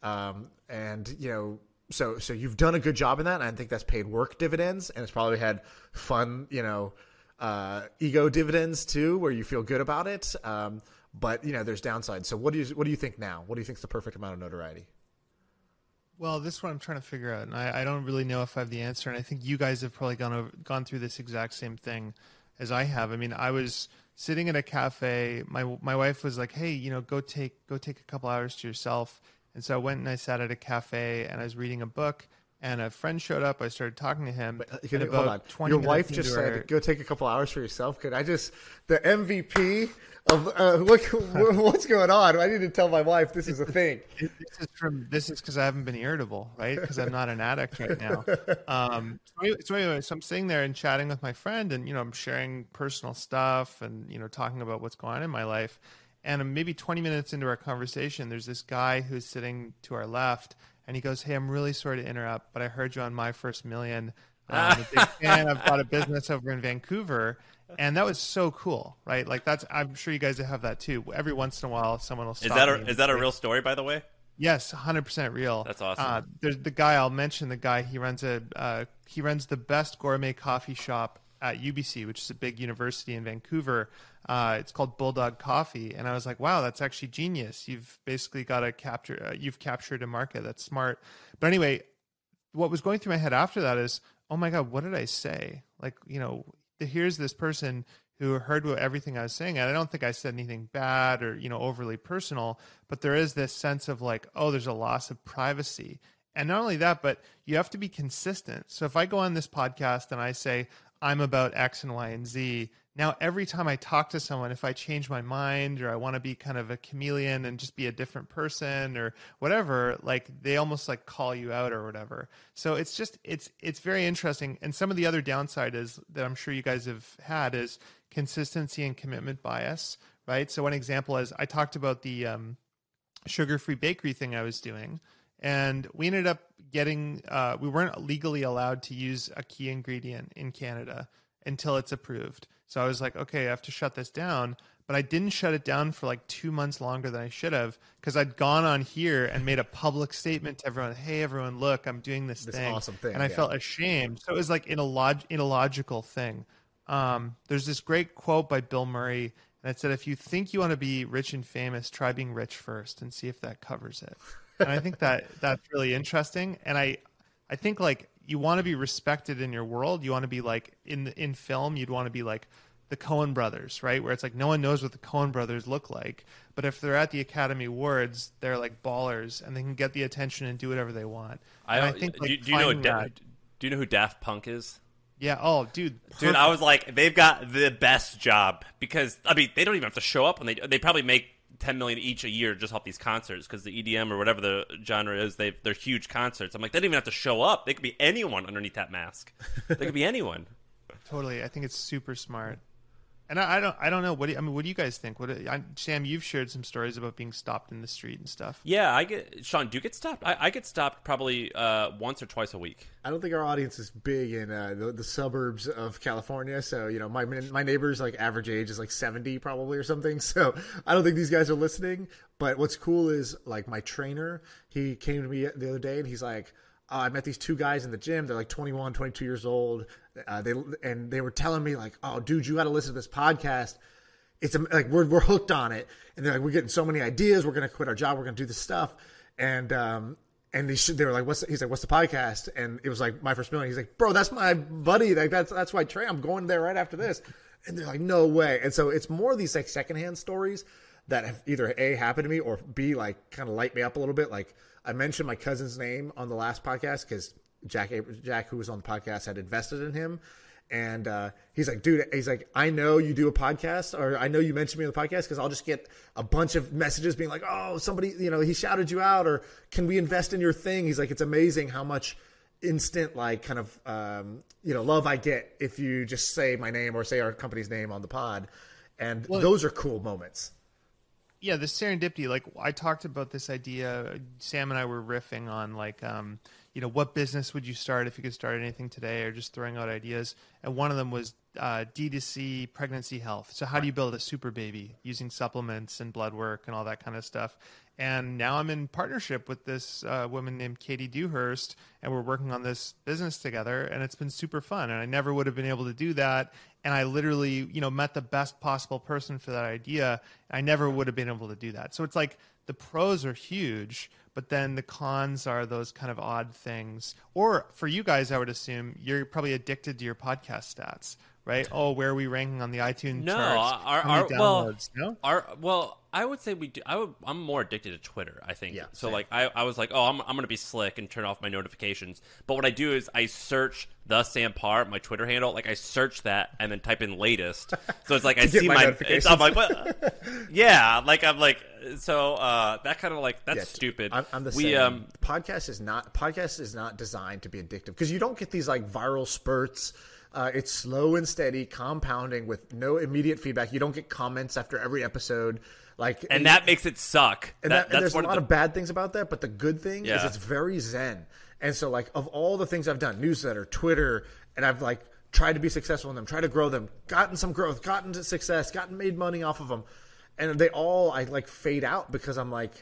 Speaker 1: So you've done a good job in that, and I think that's paid work dividends, and it's probably had fun, ego dividends too, where you feel good about it. But there's downsides. So what do you think now? What do you think is the perfect amount of notoriety?
Speaker 4: Well, this is what I'm trying to figure out, and I don't really know if I have the answer. And I think you guys have probably gone through this exact same thing as I have. I mean, I was sitting at a cafe. My wife was like, "Hey, go take a couple hours to yourself." And so I went and I sat at a cafe and I was reading a book. And a friend showed up. I started talking to him.
Speaker 1: Hold on. Your wife just said, "Go take a couple hours for yourself." Could I just the MVP of what's going on? I need to tell my wife this is a thing.
Speaker 4: This is because I haven't been irritable, right? Because I'm not an addict right now. So I'm sitting there and chatting with my friend, and I'm sharing personal stuff and talking about what's going on in my life. And maybe 20 minutes into our conversation, there's this guy who's sitting to our left. And he goes, "Hey, I'm really sorry to interrupt, but I heard you on My First Million. I'm a big fan. I've got a business over in Vancouver." And that was so cool, right? Like I'm sure you guys have that too. Every once in a while, someone will stop me.
Speaker 3: Is that a real story, by the way?
Speaker 4: Yes, 100% real.
Speaker 3: That's awesome.
Speaker 4: There's the guy, I'll mention the guy, he runs the best gourmet coffee shop at UBC, which is a big university in Vancouver. It's called Bulldog Coffee. And I was like, wow, that's actually genius. You've basically got to you've captured a market. That's smart. But anyway, what was going through my head after that is, oh my God, what did I say? Like, here's this person who heard everything I was saying. And I don't think I said anything bad or, overly personal, but there is this sense of like, oh, there's a loss of privacy. And not only that, but you have to be consistent. So if I go on this podcast and I say, I'm about X and Y and Z, now every time I talk to someone, if I change my mind or I want to be kind of a chameleon and just be a different person or whatever, like they almost like call you out or whatever. So it's just, it's very interesting. And some of the other downside is that I'm sure you guys have had is consistency and commitment bias, right? So one example is I talked about the sugar-free bakery thing I was doing. And we ended up getting, we weren't legally allowed to use a key ingredient in Canada until it's approved. So I was like, okay, I have to shut this down. But I didn't shut it down for like 2 months longer than I should have because I'd gone on here and made a public statement to everyone, hey, everyone, look, I'm doing this thing.
Speaker 1: Awesome thing.
Speaker 4: And I felt ashamed. So it was like an illogical thing. There's this great quote by Bill Murray, and it said, if you think you want to be rich and famous, try being rich first and see if that covers it. And I think that's really interesting. And I think like you want to be respected in your world. You want to be like in film, you'd want to be like the Coen brothers, right? Where it's like no one knows what the Coen brothers look like, but if they're at the Academy Awards, they're like ballers and they can get the attention and do whatever they want. I think
Speaker 3: do you know who Daft Punk is?
Speaker 4: Yeah. Oh, dude.
Speaker 3: Dude, I was like, they've got the best job because I mean, they don't even have to show up when they probably make $10 million each a year just off these concerts because the EDM or whatever the genre is, they're huge concerts. I'm like, they don't even have to show up. They could be anyone underneath that mask. They could be anyone.
Speaker 4: Totally. I think it's super smart. And I don't know. What do you guys think? Sam, you've shared some stories about being stopped in the street and stuff.
Speaker 3: Yeah, Sean, do you get stopped? I get stopped probably once or twice a week.
Speaker 1: I don't think our audience is big in the suburbs of California. So, my neighbor's like average age is like 70 probably or something. So I don't think these guys are listening. But what's cool is like my trainer, he came to me the other day and he's like, I met these two guys in the gym. They're like 21, 22 years old. They were telling me like, oh, dude, you got to listen to this podcast. It's like we're hooked on it. And they're like, we're getting so many ideas. We're gonna quit our job. We're gonna do this stuff. And they were like, he's like, what's the podcast? And it was like My First Million. He's like, bro, that's my buddy. Like that's why I'm going there right after this. And they're like, no way. And so it's more of these like secondhand stories that have either A, happened to me, or B, like kind of light me up a little bit. Like I mentioned my cousin's name on the last podcast because Jack, who was on the podcast, had invested in him. And he's like, dude, I know you do a podcast, or I know you mentioned me on the podcast because I'll just get a bunch of messages being like, oh, somebody, he shouted you out, or can we invest in your thing? He's like, it's amazing how much instant, like, kind of, love I get if you just say my name or say our company's name on the pod. And those are cool moments.
Speaker 4: Yeah, the serendipity, like I talked about this idea, Sam and I were riffing on like, what business would you start if you could start anything today, or just throwing out ideas. And one of them was D2C pregnancy health. So how do you build a super baby using supplements and blood work and all that kind of stuff? And now I'm in partnership with this woman named Katie Dewhurst, and we're working on this business together, and it's been super fun. And I never would have been able to do that. And I literally, met the best possible person for that idea. I never would have been able to do that. So it's like the pros are huge, but then the cons are those kind of odd things. Or for you guys, I would assume you're probably addicted to your podcast stats, right? Oh, where are we ranking on the iTunes charts?
Speaker 3: I would say we do. I'm more addicted to Twitter, I think.
Speaker 1: Yeah,
Speaker 3: so
Speaker 1: same.
Speaker 3: like I was like, oh, I'm going to be slick and turn off my notifications. But what I do is I search the Sam Parr, my Twitter handle. Like I search that and then type in latest. So it's like I see my notifications. I'm like, what? Yeah, like I'm like, so that kind of like that's stupid.
Speaker 1: I'm the same. Podcast is not designed to be addictive because you don't get these like viral spurts. It's slow and steady, compounding with no immediate feedback. You don't get comments after every episode.
Speaker 3: That makes it suck.
Speaker 1: And there's a lot of bad things about that, but the good thing is it's very zen. And so, like, of all the things I've done, newsletter, Twitter, and I've, like, tried to be successful in them, tried to grow them, gotten some growth, gotten to success, made money off of them. And they all, I, like, fade out because I'm like,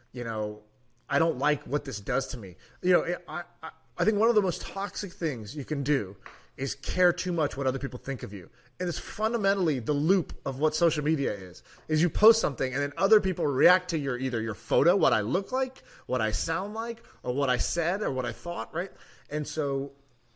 Speaker 1: I don't like what this does to me. I think one of the most toxic things you can do is care too much what other people think of you. And it's fundamentally the loop of what social media is you post something and then other people react to either your photo, what I look like, what I sound like, or what I said or what I thought, right? And so,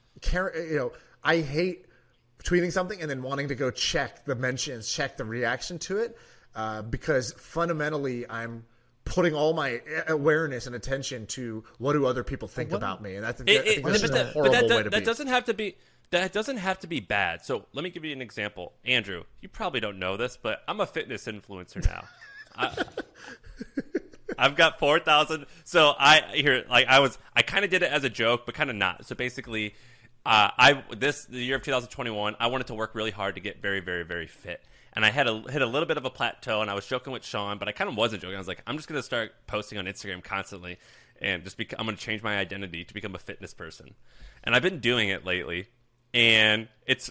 Speaker 1: I hate tweeting something and then wanting to go check the mentions, check the reaction to it, because fundamentally I'm putting all my awareness and attention to what do other people think about me. And I think that's a horrible way to be.
Speaker 3: That doesn't have to be bad. So let me give you an example. Andrew, you probably don't know this, but I'm a fitness influencer now. I've got 4,000. So I kind of did it as a joke, but kind of not. So basically, the year of 2021, I wanted to work really hard to get very, very, very fit. And I hit a little bit of a plateau, and I was joking with Sean, but I kind of wasn't joking. I was like, I'm just going to start posting on Instagram constantly, and I'm going to change my identity to become a fitness person. And I've been doing it lately. And it's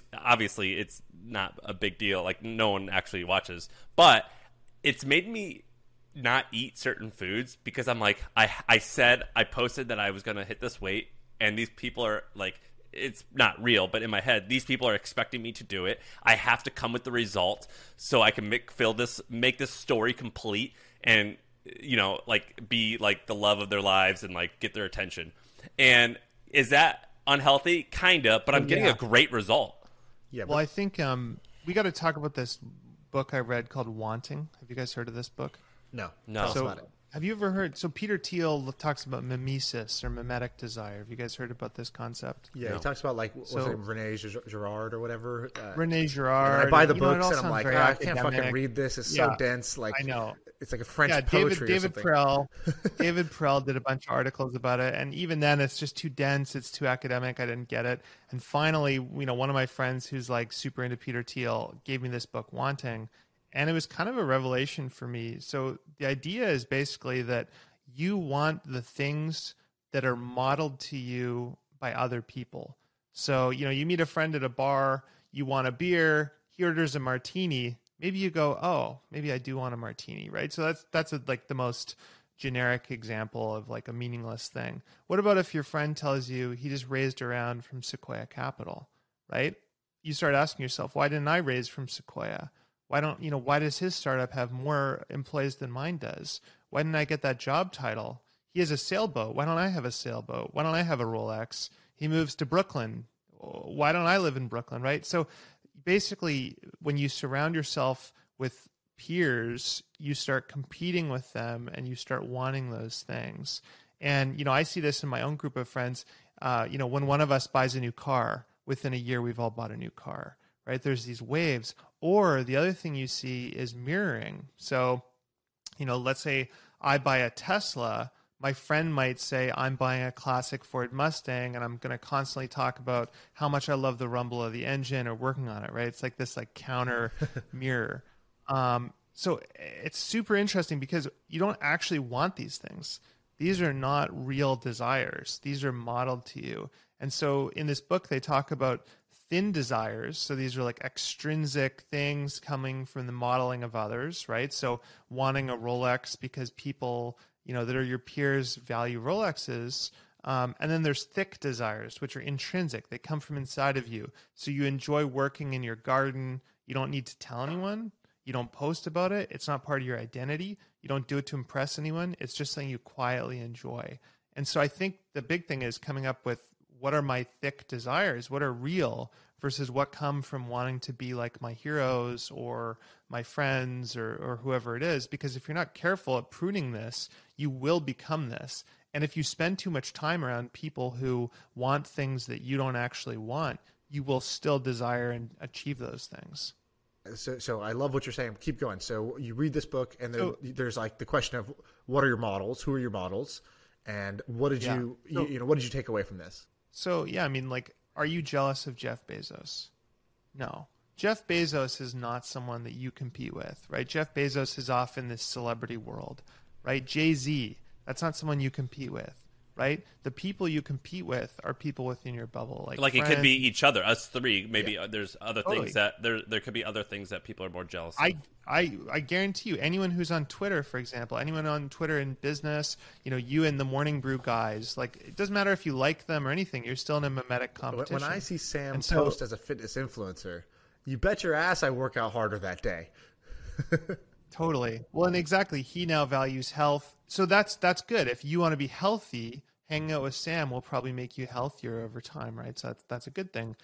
Speaker 3: not a big deal. Like no one actually watches, but it's made me not eat certain foods because I'm like, I posted that I was going to hit this weight, and these people are like, it's not real, but in my head, these people are expecting me to do it. I have to come with the result so I can make this story complete and, be like the love of their lives and like get their attention. And is that unhealthy? Kinda, but I'm getting a great result.
Speaker 1: Yeah.
Speaker 4: Well, I think we got to talk about this book I read called Wanting. Have you guys heard of this book?
Speaker 1: No.
Speaker 3: No.
Speaker 1: Tell us
Speaker 4: So
Speaker 1: about it.
Speaker 4: have you ever heard? So Peter Thiel talks about mimesis or mimetic desire. Have you guys heard about this concept?
Speaker 1: Yeah,
Speaker 3: No.
Speaker 1: he talks about like
Speaker 4: So-
Speaker 1: was it Rene Girard or whatever.
Speaker 4: Rene Girard.
Speaker 1: And I buy the
Speaker 4: you know, it
Speaker 1: books
Speaker 4: all
Speaker 1: and I'm
Speaker 4: sounds
Speaker 1: like,
Speaker 4: very
Speaker 1: I can't fucking
Speaker 4: academic.
Speaker 1: read this. It's
Speaker 4: Yeah,
Speaker 1: so dense. Like
Speaker 4: I know.
Speaker 1: it's like a French
Speaker 4: Yeah,
Speaker 1: poetry or
Speaker 4: David
Speaker 1: something.
Speaker 4: Prell. David Prell did a bunch of articles about it, and even then, it's just too dense. It's too academic. I didn't get it. And finally, one of my friends who's like super into Peter Thiel gave me this book, Wanting, and it was kind of a revelation for me. So the idea is basically that you want the things that are modeled to you by other people. So you meet a friend at a bar, you want a beer, he orders a martini. Maybe you go, oh, maybe I do want a martini, right? So that's like the most generic example of like a meaningless thing. What about if your friend tells you he just raised around from Sequoia Capital, right? You start asking yourself, why didn't I raise from Sequoia? Why does his startup have more employees than mine does? Why didn't I get that job title? He has a sailboat. Why don't I have a sailboat? Why don't I have a Rolex? He moves to Brooklyn. Why don't I live in Brooklyn, right? So basically, when you surround yourself with peers, you start competing with them and you start wanting those things. And, I see this in my own group of friends. When one of us buys a new car, within a year, we've all bought a new car, right? There's these waves. Or the other thing you see is mirroring. So, let's say I buy a Tesla. My friend might say, I'm buying a classic Ford Mustang, and I'm going to constantly talk about how much I love the rumble of the engine or working on it, right? It's like this counter mirror. So it's super interesting because you don't actually want these things. These are not real desires. These are modeled to you. And so in this book, they talk about thin desires. So these are like extrinsic things coming from the modeling of others, right? So wanting a Rolex because people, that are your peers value Rolexes. And then there's thick desires, which are intrinsic. They come from inside of you. So you enjoy working in your garden. You don't need to tell anyone. You don't post about it. It's not part of your identity. You don't do it to impress anyone. It's just something you quietly enjoy. And so I think the big thing is coming up with what are my thick desires? What are real versus what come from wanting to be like my heroes or my friends or whoever it is? Because if you're not careful at pruning this, you will become this. And if you spend too much time around people who want things that you don't actually want, you will still desire and achieve those things.
Speaker 1: So I love what you're saying. Keep going. So you read this book, and there's like the question of what are your models? Who are your models? And what did what did you take away from this?
Speaker 4: So yeah, are you jealous of Jeff Bezos? No. Jeff Bezos is not someone that you compete with, right? Jeff Bezos is off in this celebrity world, right? Jay-Z, that's not someone you compete with, right? The people you compete with are people within your bubble. Like
Speaker 3: it could be each other, us three. Maybe there's other
Speaker 4: Totally.
Speaker 3: things that there could be other things that people are more jealous of.
Speaker 4: I guarantee you, anyone who's on Twitter, for example, anyone on Twitter in business, you and the Morning Brew guys, like it doesn't matter if you like them or anything, you're still in a mimetic competition.
Speaker 1: When I see Sam
Speaker 4: And so-
Speaker 1: post as a fitness influencer, you bet your ass I work out harder that day.
Speaker 4: Totally. Well, and exactly, he now values health. So that's good. If you want to be healthy, hanging out with Sam will probably make you healthier over time, right? So that's a good thing.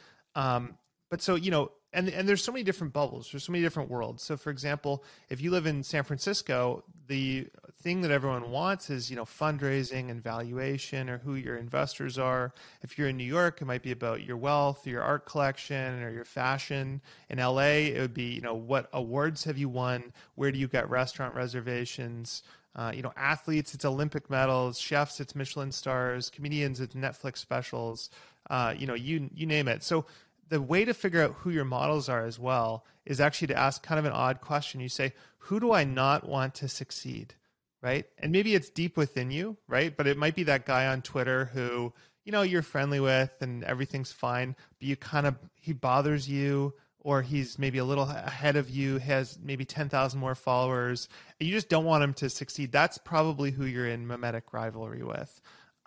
Speaker 4: But so, and there's so many different bubbles. There's so many different worlds. So, for example, if you live in San Francisco, the thing that everyone wants is, fundraising and valuation or who your investors are. If you're in New York, it might be about your wealth, or your art collection, or your fashion. In LA, it would be, what awards have you won? Where do you get restaurant reservations? Athletes, it's Olympic medals. Chefs, it's Michelin stars. Comedians, it's Netflix specials. You name it. So the way to figure out who your models are as well is actually to ask kind of an odd question. You say, who do I not want to succeed, right? And maybe it's deep within you, right? But it might be that guy on Twitter who, you're friendly with and everything's fine, but he bothers you, or he's maybe a little ahead of you, has maybe 10,000 more followers, and you just don't want him to succeed. That's probably who you're in mimetic rivalry with.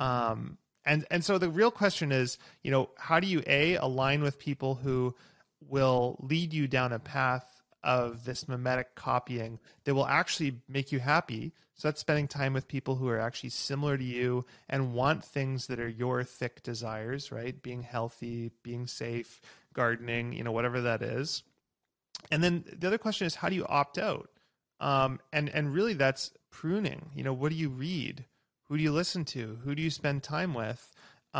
Speaker 4: And so the real question is, how do you align with people who will lead you down a path of this mimetic copying that will actually make you happy? So that's spending time with people who are actually similar to you and want things that are your thick desires, right? Being healthy, being safe, gardening, whatever that is. And then the other question is, how do you opt out? And really that's pruning. You know, what do you read? Who do you listen to? Who do you spend time with?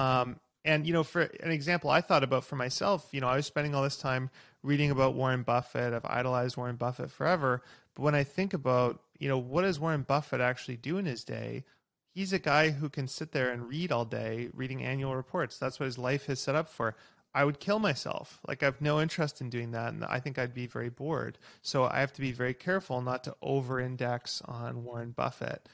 Speaker 4: And, you know, for an example I thought about for myself, you know, I was spending all this time reading about Warren Buffett. I've idolized Warren Buffett forever. But when I think about, you know, what does Warren Buffett actually do in his day? He's a guy who can sit there and read all day, reading annual reports. That's what his life is set up for. I would kill myself. Like, I have no interest in doing that, and I think I'd be very bored. So I have to be very careful not to over-index on Warren Buffett.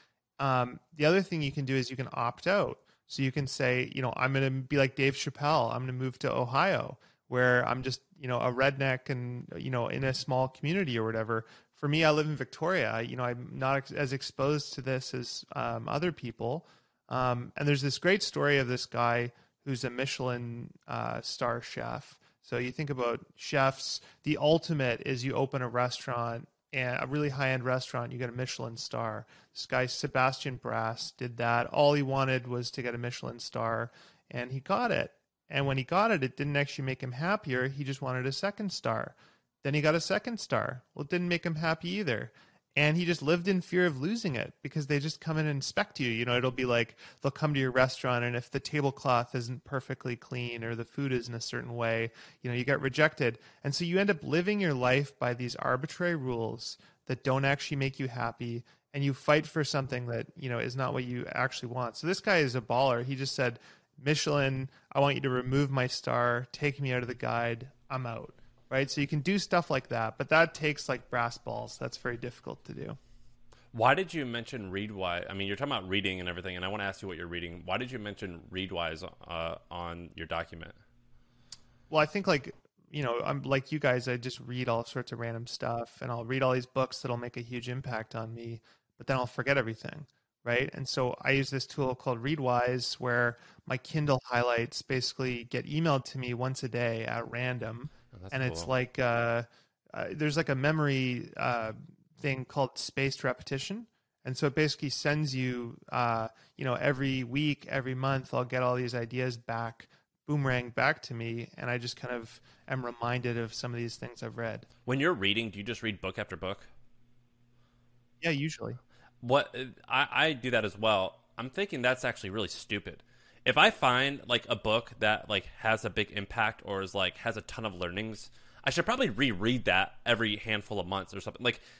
Speaker 4: The other thing you can do is you can opt out. So you can say, you know, I'm going to be like Dave Chappelle. I'm going to move to Ohio, where I'm just, you know, a redneck and, you know, in a small community or whatever. For me, I live in Victoria. You know, I'm not as exposed to this as other people. And there's this great story of this guy who's a Michelin star chef. So you think about chefs, the ultimate is you open a restaurant, and a really high-end restaurant, you get a Michelin star. This guy, Sebastian Brass, did that. All he wanted was to get a Michelin star, and he got it. And when he got it, it didn't actually make him happier. He just wanted a second star. Then he got a second star. Well, it didn't make him happy either. And he just lived in fear of losing it because they just come in and inspect you. You know, it'll be like they'll come to your restaurant, and if the tablecloth isn't perfectly clean or the food isn't a certain way, you know, you get rejected. And so you end up living your life by these arbitrary rules that don't actually make you happy, and you fight for something that, you know, is not what you actually want. So this guy is a baller. He just said, Michelin, I want you to remove my star, take me out of the guide, I'm out. Right? So you can do stuff like that, but that takes like brass balls. That's very difficult to do.
Speaker 3: Why did you mention Readwise? I mean, you're talking about reading and everything, and I want to ask you what you're reading. Why did you mention Readwise on your document?
Speaker 4: Well, I think, like, you know, I'm like you guys, I just read all sorts of random stuff, and I'll read all these books that'll make a huge impact on me, but then I'll forget everything. Right? And so I use this tool called Readwise, where my Kindle highlights basically get emailed to me once a day at random. And cool. It's like there's like a memory thing called spaced repetition, and so it basically sends you, you know, every week, every month, I'll get all these ideas back, boomerang back to me, and I just kind of am reminded of some of these things I've read.
Speaker 3: When you're reading, do you just read book after book?
Speaker 4: Yeah, usually.
Speaker 3: What I do that as well. I'm thinking that's actually really stupid. If I find like a book that like has a big impact or is like has a ton of learnings, I should probably reread that every handful of months or something. Like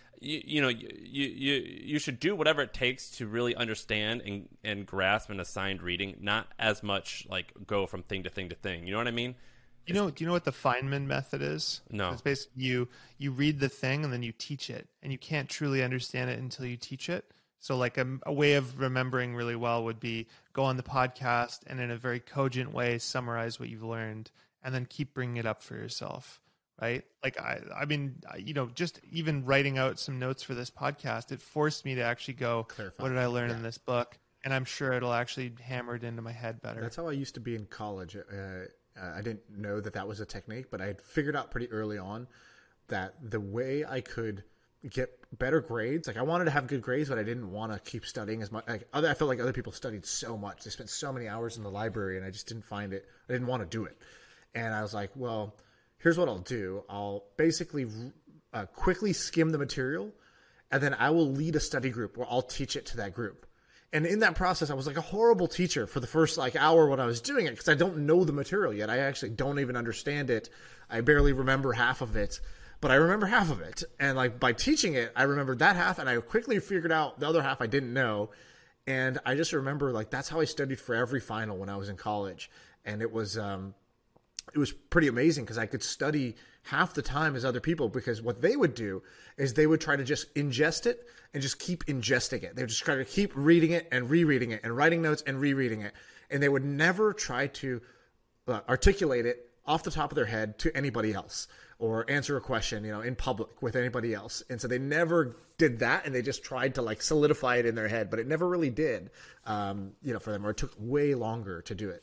Speaker 3: you should do whatever it takes to really understand and grasp an assigned reading, not as much like go from thing to thing to thing. You know what I mean?
Speaker 4: Do you know what the Feynman method is?
Speaker 3: No.
Speaker 4: It's basically you read the thing and then you teach it, and you can't truly understand it until you teach it. So like a way of remembering really well would be go on the podcast and in a very cogent way summarize what you've learned, and then keep bringing it up for yourself, right? Like I mean, you know, just even writing out some notes for this podcast, it forced me to actually go, clarify. What did I learn in this book? And I'm sure it'll actually hammer it into my head better.
Speaker 1: That's how I used to be in college. I didn't know that was a technique, but I had figured out pretty early on that the way I could get better grades, like I wanted to have good grades, but I didn't want to keep studying as much. Like I felt like other people studied so much. They spent so many hours in the library, and I just didn't find it. I didn't want to do it. And I was like, well, here's what I'll do. I'll basically quickly skim the material, and then I will lead a study group where I'll teach it to that group. And in that process, I was like a horrible teacher for the first like hour when I was doing it, because I don't know the material yet. I actually don't even understand it. I barely remember half of it, but I remember half of it. And like by teaching it, I remembered that half, and I quickly figured out the other half I didn't know. And I just remember like that's how I studied for every final when I was in college. And it was pretty amazing because I could study half the time as other people, because what they would do is they would try to just ingest it and just keep ingesting it. They would just try to keep reading it and rereading it and writing notes and rereading it. And they would never try to articulate it off the top of their head to anybody else or answer a question, you know, in public with anybody else. And so they never did that, and they just tried to like solidify it in their head, but it never really did, you know, for them, or it took way longer to do it.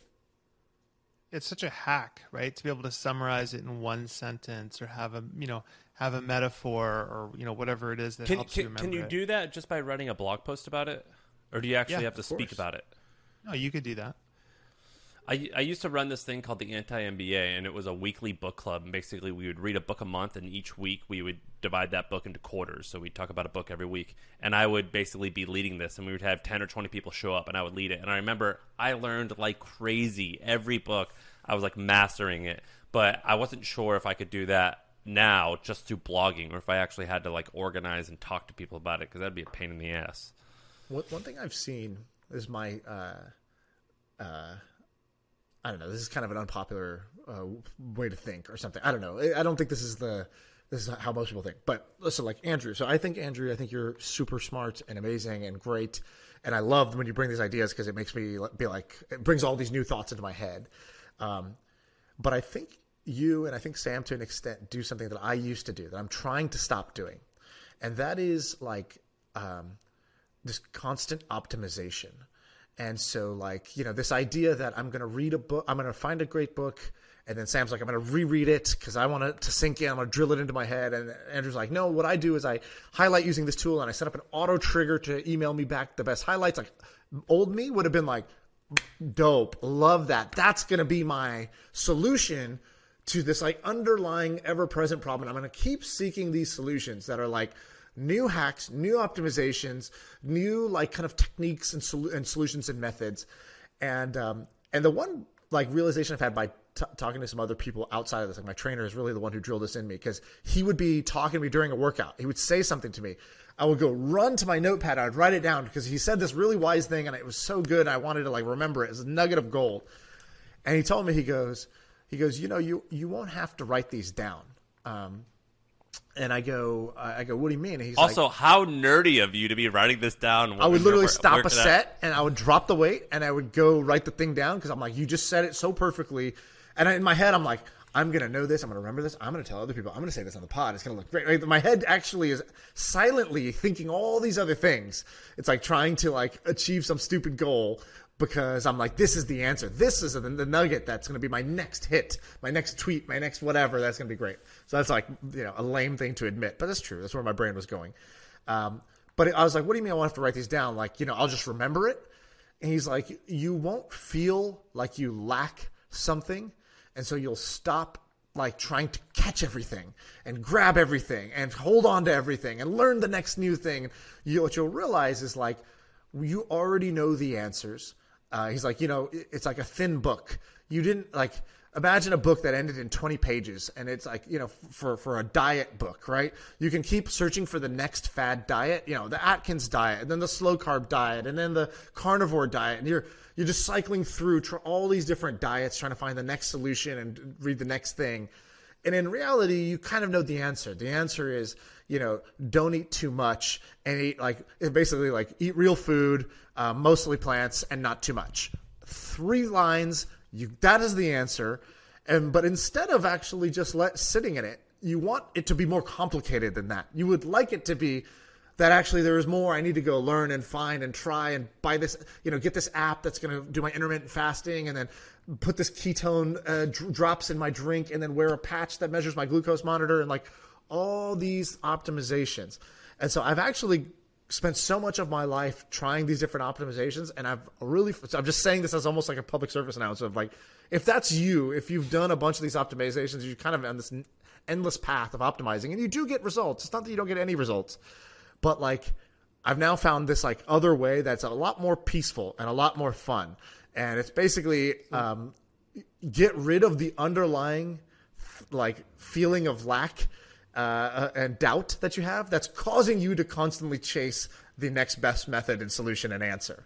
Speaker 4: It's such a hack, right? To be able to summarize it in one sentence, or have a metaphor, or, you know, whatever it is that helps you remember.
Speaker 3: Can you do that just by writing a blog post about it? Or do you actually have to speak about it?
Speaker 4: No, you could do that.
Speaker 3: I used to run this thing called the Anti-MBA, and it was a weekly book club. And basically, we would read a book a month, and each week we would divide that book into quarters. So we'd talk about a book every week. And I would basically be leading this, and we would have 10 or 20 people show up, and I would lead it. And I remember I learned like crazy. Every book, I was like mastering it. But I wasn't sure if I could do that now just through blogging, or if I actually had to like organize and talk to people about it, because that'd be a pain in the ass.
Speaker 1: One thing I've seen is my I don't know. This is kind of an unpopular way to think or something. I don't know. I don't think this is how most people think. But listen, like Andrew. So I think Andrew, you're super smart and amazing and great. And I love when you bring these ideas because it makes me be like, it brings all these new thoughts into my head. But I think you and I think Sam to an extent do something that I used to do that I'm trying to stop doing. And that is like this constant optimization. And so, like, you know, this idea that I'm going to read a book, I'm going to find a great book, and then Sam's like, I'm going to reread it because I want it to sink in. I'm going to drill it into my head. And Andrew's like, no, what I do is I highlight using this tool, and I set up an auto trigger to email me back the best highlights. Like, old me would have been like, dope, love that. That's going to be my solution to this, like, underlying ever-present problem. And I'm going to keep seeking these solutions that are like, new hacks, new optimizations, new like kind of techniques and solutions and methods. And the one like realization I've had by talking to some other people outside of this, like my trainer is really the one who drilled this in me, because he would be talking to me during a workout. He would say something to me. I would go run to my notepad. I would write it down because he said this really wise thing and it was so good. I wanted to like remember it as a nugget of gold. And he told me, he goes, you know, you won't have to write these down. And I go, what do you mean? And he's
Speaker 3: also,
Speaker 1: like,
Speaker 3: how nerdy of you to be writing this down.
Speaker 1: I would literally stop a set and I would drop the weight and I would go write the thing down because I'm like, you just said it so perfectly. And in my head, I'm like, I'm going to know this. I'm going to remember this. I'm going to tell other people. I'm going to say this on the pod. It's going to look great. Like, my head actually is silently thinking all these other things. It's like trying to like achieve some stupid goal, because I'm like, this is the answer. This is the nugget that's going to be my next hit, my next tweet, my next whatever. That's going to be great. So that's like, you know, a lame thing to admit, but that's true. That's where my brain was going. But I was like, what do you mean I won't have to write these down? Like, you know, I'll just remember it. And he's like, you won't feel like you lack something. And so you'll stop like trying to catch everything and grab everything and hold on to everything and learn the next new thing. What you'll realize is like, you already know the answers. He's like, you know, it's like a thin book. You didn't like imagine a book that ended in 20 pages and it's like, you know, for a diet book, right? You can keep searching for the next fad diet, you know, the Atkins diet and then the slow carb diet and then the carnivore diet. And you're just cycling through all these different diets, trying to find the next solution and read the next thing. And in reality, you kind of know the answer. The answer is, you know, don't eat too much and eat basically eat real food, mostly plants, and not too much. 3 lines. That is the answer. But instead of actually just sitting in it, you want it to be more complicated than that. You would like it to be that actually there is more. I need to go learn and find and try and buy this, you know, get this app that's going to do my intermittent fasting and then put this ketone drops in my drink and then wear a patch that measures my glucose monitor and like all these optimizations. And so I've actually spent so much of my life trying these different optimizations, and I'm just saying this as almost like a public service announcement of like, if that's you, if you've done a bunch of these optimizations, you're kind of on this endless path of optimizing, and you do get results. It's not that you don't get any results, but like I've now found this like other way that's a lot more peaceful and a lot more fun. And it's basically get rid of the underlying like feeling of lack and doubt that you have that's causing you to constantly chase the next best method and solution and answer.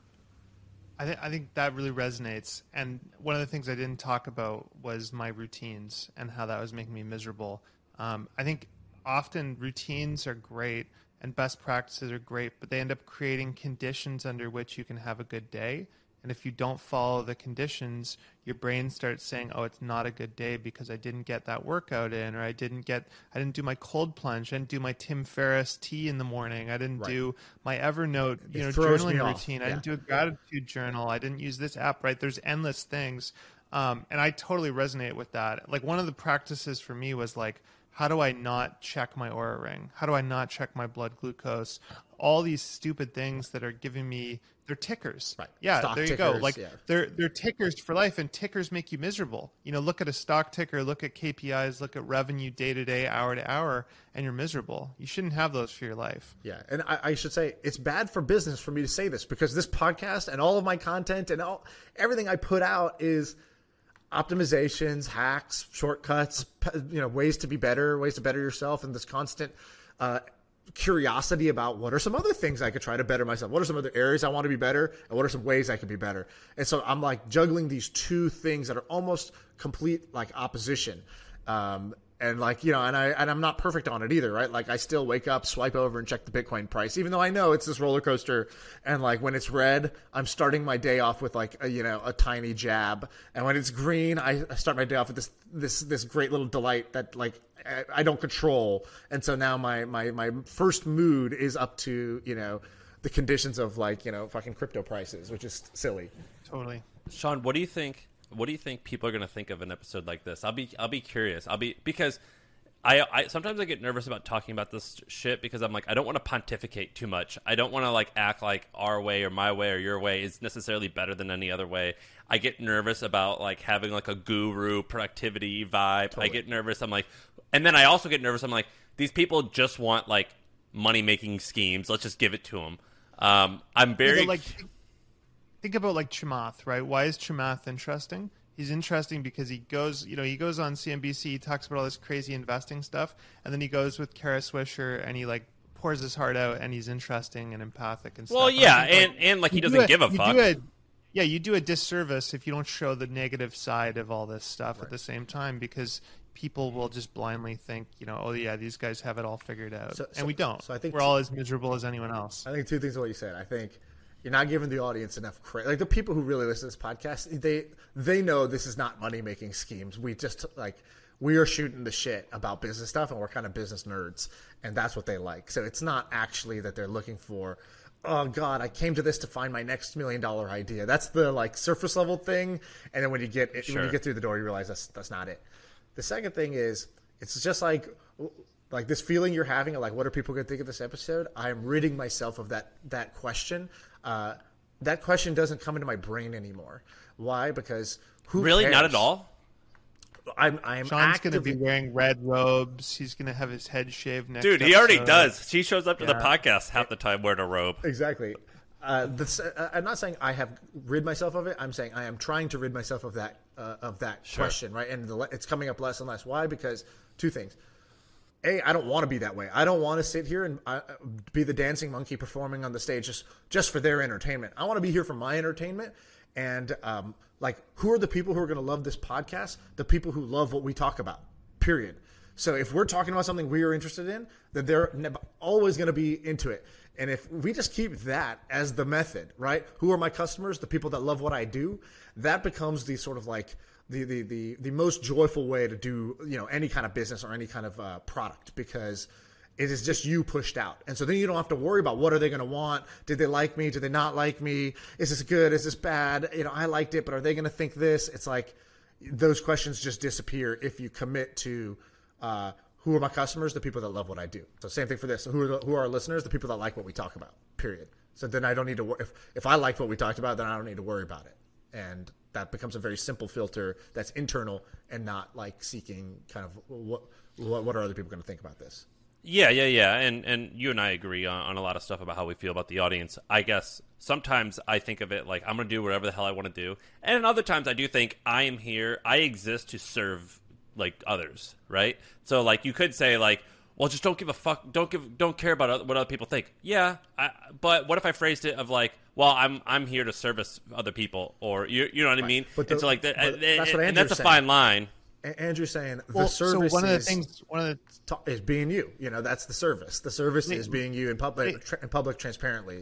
Speaker 4: I think that really resonates. And one of the things I didn't talk about was my routines and how that was making me miserable. I think often routines are great and best practices are great, but they end up creating conditions under which you can have a good day. And if you don't follow the conditions, your brain starts saying, oh, it's not a good day because I didn't get that workout in, or I didn't do my cold plunge, I didn't do my Tim Ferriss tea in the morning, I didn't do my Evernote, journaling routine, I didn't do a gratitude journal, I didn't use this app, right? There's endless things. And I totally resonate with that. Like one of the practices for me was like how do I not check my Oura ring? How do I not check my blood glucose? All these stupid things that are giving me, they're tickers.
Speaker 1: Right.
Speaker 4: Yeah,
Speaker 1: Stock
Speaker 4: there you go.
Speaker 1: tickers,
Speaker 4: Like
Speaker 1: yeah.
Speaker 4: they're tickers for life, and tickers make you miserable. You know, look at a stock ticker, look at KPIs, look at revenue day to day, hour to hour, and you're miserable. You shouldn't have those for your life.
Speaker 1: Yeah, and I should say it's bad for business for me to say this, because this podcast and all of my content and everything I put out is optimizations, hacks, shortcuts, ways to be better, ways to better yourself, and this constant curiosity about what are some other things I could try to better myself. What are some other areas I want to be better, and what are some ways I could be better? And so I'm like juggling these two things that are almost complete like opposition. And like, and I'm not perfect on it either, right? Like I still wake up, swipe over and check the Bitcoin price, even though I know it's this roller coaster. And like when it's red, I'm starting my day off with like a tiny jab. And when it's green, I start my day off with this great little delight that like I don't control. And so now my first mood is up to, the conditions of like, fucking crypto prices, which is silly.
Speaker 4: Totally.
Speaker 3: Sean, what do you think? What do you think people are going to think of an episode like this? I'll be curious. Because I sometimes I get nervous about talking about this shit, because I'm like, I don't want to pontificate too much. I don't want to like act like our way or my way or your way is necessarily better than any other way. I get nervous about like having like a guru productivity vibe. Totally. I get nervous. I'm like, and then I also get nervous. I'm like, these people just want like money making schemes. Let's just give it to them. I'm very
Speaker 4: Think about like Chamath, right? Why is Chamath interesting? He's interesting because he goes on CNBC, he talks about all this crazy investing stuff, and then he goes with Kara Swisher and he like pours his heart out, and he's interesting and empathic and stuff.
Speaker 3: Well, yeah, and like he doesn't give a fuck.
Speaker 4: You do a disservice if you don't show the negative side of all this stuff at the same time, because people will just blindly think, oh yeah, these guys have it all figured out, and we don't. So I think we're all as miserable as anyone else.
Speaker 1: I think two things of what you said. I think you're not giving the audience enough credit. Like the people who really listen to this podcast, they know this is not money making schemes. We just we are shooting the shit about business stuff, and we're kind of business nerds, and that's what they like. So it's not actually that they're looking for, oh God, I came to this to find my next $1 million idea. That's the like surface level thing, and then when you get through the door, you realize that's not it. The second thing is, it's just like this feeling you're having of like, what are people going to think of this episode? I'm ridding myself of that question. That question doesn't come into my brain anymore. Why? Because who
Speaker 3: really
Speaker 1: cares?
Speaker 3: Not at all.
Speaker 4: I'm Sean's going to be wearing red robes. He's going to have his head shaved next.
Speaker 3: Dude, he already does. She shows up to the podcast half the time wearing a robe.
Speaker 1: Exactly. I'm not saying I have rid myself of it. I'm saying I am trying to rid myself of that question, right? And it's coming up less and less. Why? Because two things. I don't want to be that way. I don't want to sit here and be the dancing monkey performing on the stage just for their entertainment. I want to be here for my entertainment. And who are the people who are going to love this podcast? The people who love what we talk about, period. So if we're talking about something we are interested in, then they're always going to be into it. And if we just keep that as the method, right? Who are my customers? The people that love what I do. That becomes the sort of like the most joyful way to do, any kind of business or any kind of product, because it is just you pushed out. And so then you don't have to worry about what are they going to want? Did they like me? Did they not like me? Is this good? Is this bad? I liked it, but are they going to think this? It's like those questions just disappear if you commit to who are my customers? The people that love what I do. So same thing for this. Who are our listeners? The people that like what we talk about, period. So then I don't need to if I liked what we talked about, then I don't need to worry about it. And that becomes a very simple filter that's internal and not like seeking kind of what are other people going to think about this.
Speaker 3: Yeah. And you and I agree on a lot of stuff about how we feel about the audience. I guess sometimes I think of it like I'm going to do whatever the hell I want to do. And other times I do think I am here. I exist to serve like others, right? So like you could say like, well, just don't give a fuck. Don't care about what other people think. Yeah, but what if I phrased it of like, well, I'm here to service other people, or you know what I mean?
Speaker 1: But
Speaker 3: it's like
Speaker 1: that's what Andrew's
Speaker 3: and that's a
Speaker 1: saying.
Speaker 3: fine line.
Speaker 1: Andrew's saying the service is being you. That's the service. The service is being you in public, transparently.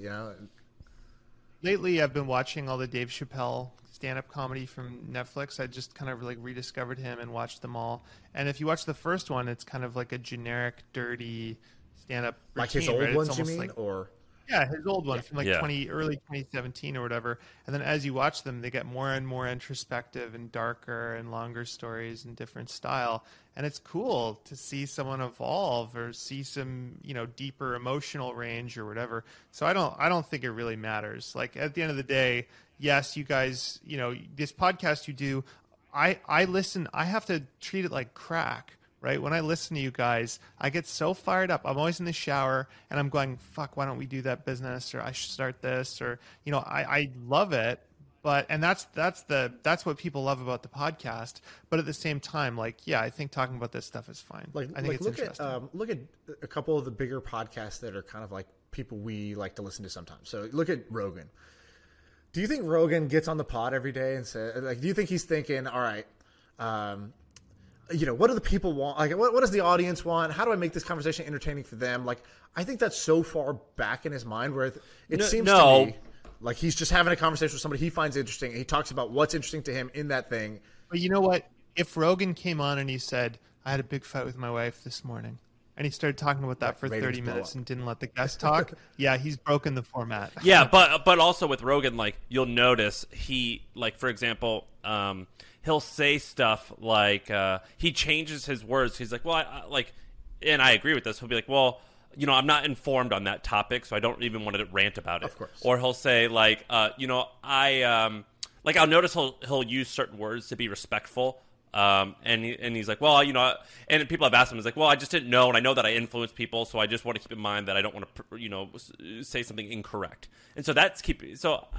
Speaker 4: Lately, I've been watching all the Dave Chappelle stand-up comedy from Netflix. I just kind of like rediscovered him and watched them all. And if you watch the first one, it's kind of like a generic, dirty stand-up routine.
Speaker 1: Like his old
Speaker 4: right?
Speaker 1: ones, you mean? Or
Speaker 4: Yeah, his old one from like
Speaker 3: Yeah.
Speaker 4: early 2017 or whatever. And then as you watch them, they get more and more introspective and darker and longer stories and different style. And it's cool to see someone evolve or see some, deeper emotional range or whatever. So I don't think it really matters. Like at the end of the day, yes, you guys, this podcast you do, I listen, I have to treat it like crack. Right? When I listen to you guys, I get so fired up. I'm always in the shower and I'm going, fuck, why don't we do that business? Or I should start this, or, I love it. And that's what people love about the podcast. But at the same time, I think talking about this stuff is fine. I think it's interesting.
Speaker 1: Look at a couple of the bigger podcasts that are kind of like people we like to listen to sometimes. So look at Rogan. Do you think Rogan gets on the pod every day and says, do you think he's thinking, all right, what do the people want? Like, what does the audience want? How do I make this conversation entertaining for them? Like, I think that's so far back in his mind where it seems to me like he's just having a conversation with somebody he finds interesting. And he talks about what's interesting to him in that thing.
Speaker 4: But you know what? If Rogan came on and he said, I had a big fight with my wife this morning, and he started talking about that for 30 minutes and didn't let the guest talk, yeah, he's broken the format.
Speaker 3: Yeah, but also with Rogan, like, you'll notice he, like, for example, he'll say stuff like he changes his words. He's like, well, and I agree with this. He'll be like, well, I'm not informed on that topic, so I don't even want to rant about it.
Speaker 1: Of course.
Speaker 3: Or he'll say like, I'll notice he'll use certain words to be respectful. And he's like, well, and people have asked him, he's like, well, I just didn't know, and I know that I influence people, so I just want to keep in mind that I don't want to, say something incorrect. And so so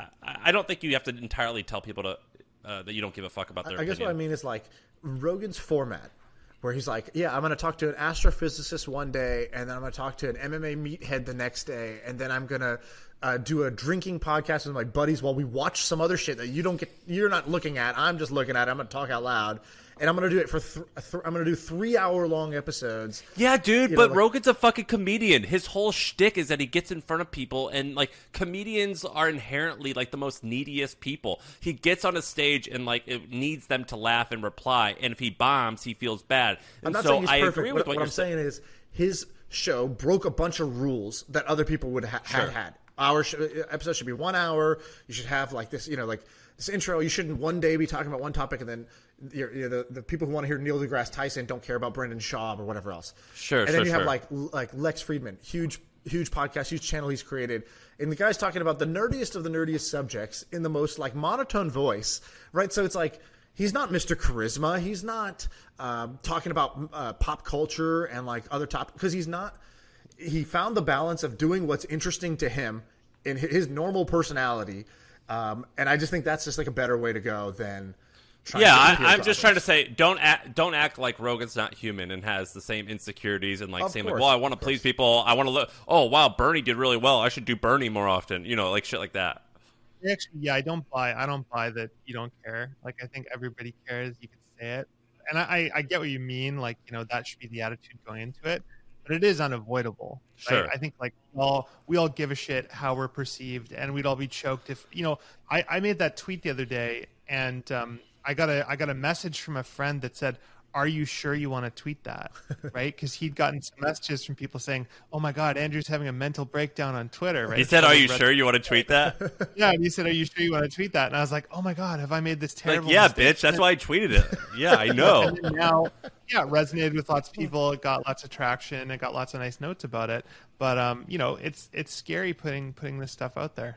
Speaker 3: I don't think you have to entirely tell people to that you don't give a fuck about their opinion.
Speaker 1: I guess what I mean is like Rogan's format, where he's like, yeah, I'm going to talk to an astrophysicist one day, and then I'm going to talk to an MMA meathead the next day, and then I'm going to do a drinking podcast with my buddies while we watch some other shit that you're not looking at. I'm just looking at it. I'm going to talk out loud. And I'm going to do it for I'm going to do 3-hour-long episodes.
Speaker 3: Yeah, dude, Rogan's a fucking comedian. His whole shtick is that he gets in front of people, and, like, comedians are inherently, like, the most neediest people. He gets on a stage and, like, it needs them to laugh and reply, and if he bombs, he feels bad. And
Speaker 1: I'm not
Speaker 3: so
Speaker 1: saying he's
Speaker 3: I
Speaker 1: perfect.
Speaker 3: agree with
Speaker 1: what I'm saying is his show broke a bunch of rules that other people would have had. Our episode should be 1 hour. You should have like this, this intro. You shouldn't one day be talking about one topic, and then the people who want to hear Neil deGrasse Tyson don't care about Brendan Schaub or whatever else.
Speaker 3: Sure.
Speaker 1: And then you have like Lex Friedman, huge podcast, huge channel he's created, and the guy's talking about the nerdiest of the nerdiest subjects in the most like monotone voice, right? So it's like he's not Mr. Charisma. He's not talking about pop culture and like other topics because he's not. He found the balance of doing what's interesting to him in his normal personality. And I just think that's just like a better way to go than trying
Speaker 3: I'm just trying to say, don't act like Rogan's not human and has the same insecurities and like saying like, well, I want to please people. I want to look, oh, wow, Bernie did really well. I should do Bernie more often, like shit like that.
Speaker 4: Actually, yeah, I don't buy that you don't care. Like, I think everybody cares. You can say it. And I get what you mean. Like, that should be the attitude going into it. But it is unavoidable. Right?
Speaker 3: Sure.
Speaker 4: I think like we all give a shit how we're perceived, and we'd all be choked if I made that tweet the other day, and I got a message from a friend that said, "Are you sure you want to tweet that?" Right? Because he'd gotten some messages from people saying, "Oh my God, Andrew's having a mental breakdown on Twitter." Right?
Speaker 3: He said, "Are you sure you want to tweet that?"
Speaker 4: Yeah, and he said, "Are you sure you want to tweet that?" And I was like, "Oh my God, have I made this terrible?"
Speaker 3: Like, yeah,
Speaker 4: mistake?
Speaker 3: bitch. That's why I tweeted it. Yeah, I know.
Speaker 4: And then now, yeah, it resonated with lots of people. It got lots of traction. It got lots of nice notes about it. But it's scary putting this stuff out there.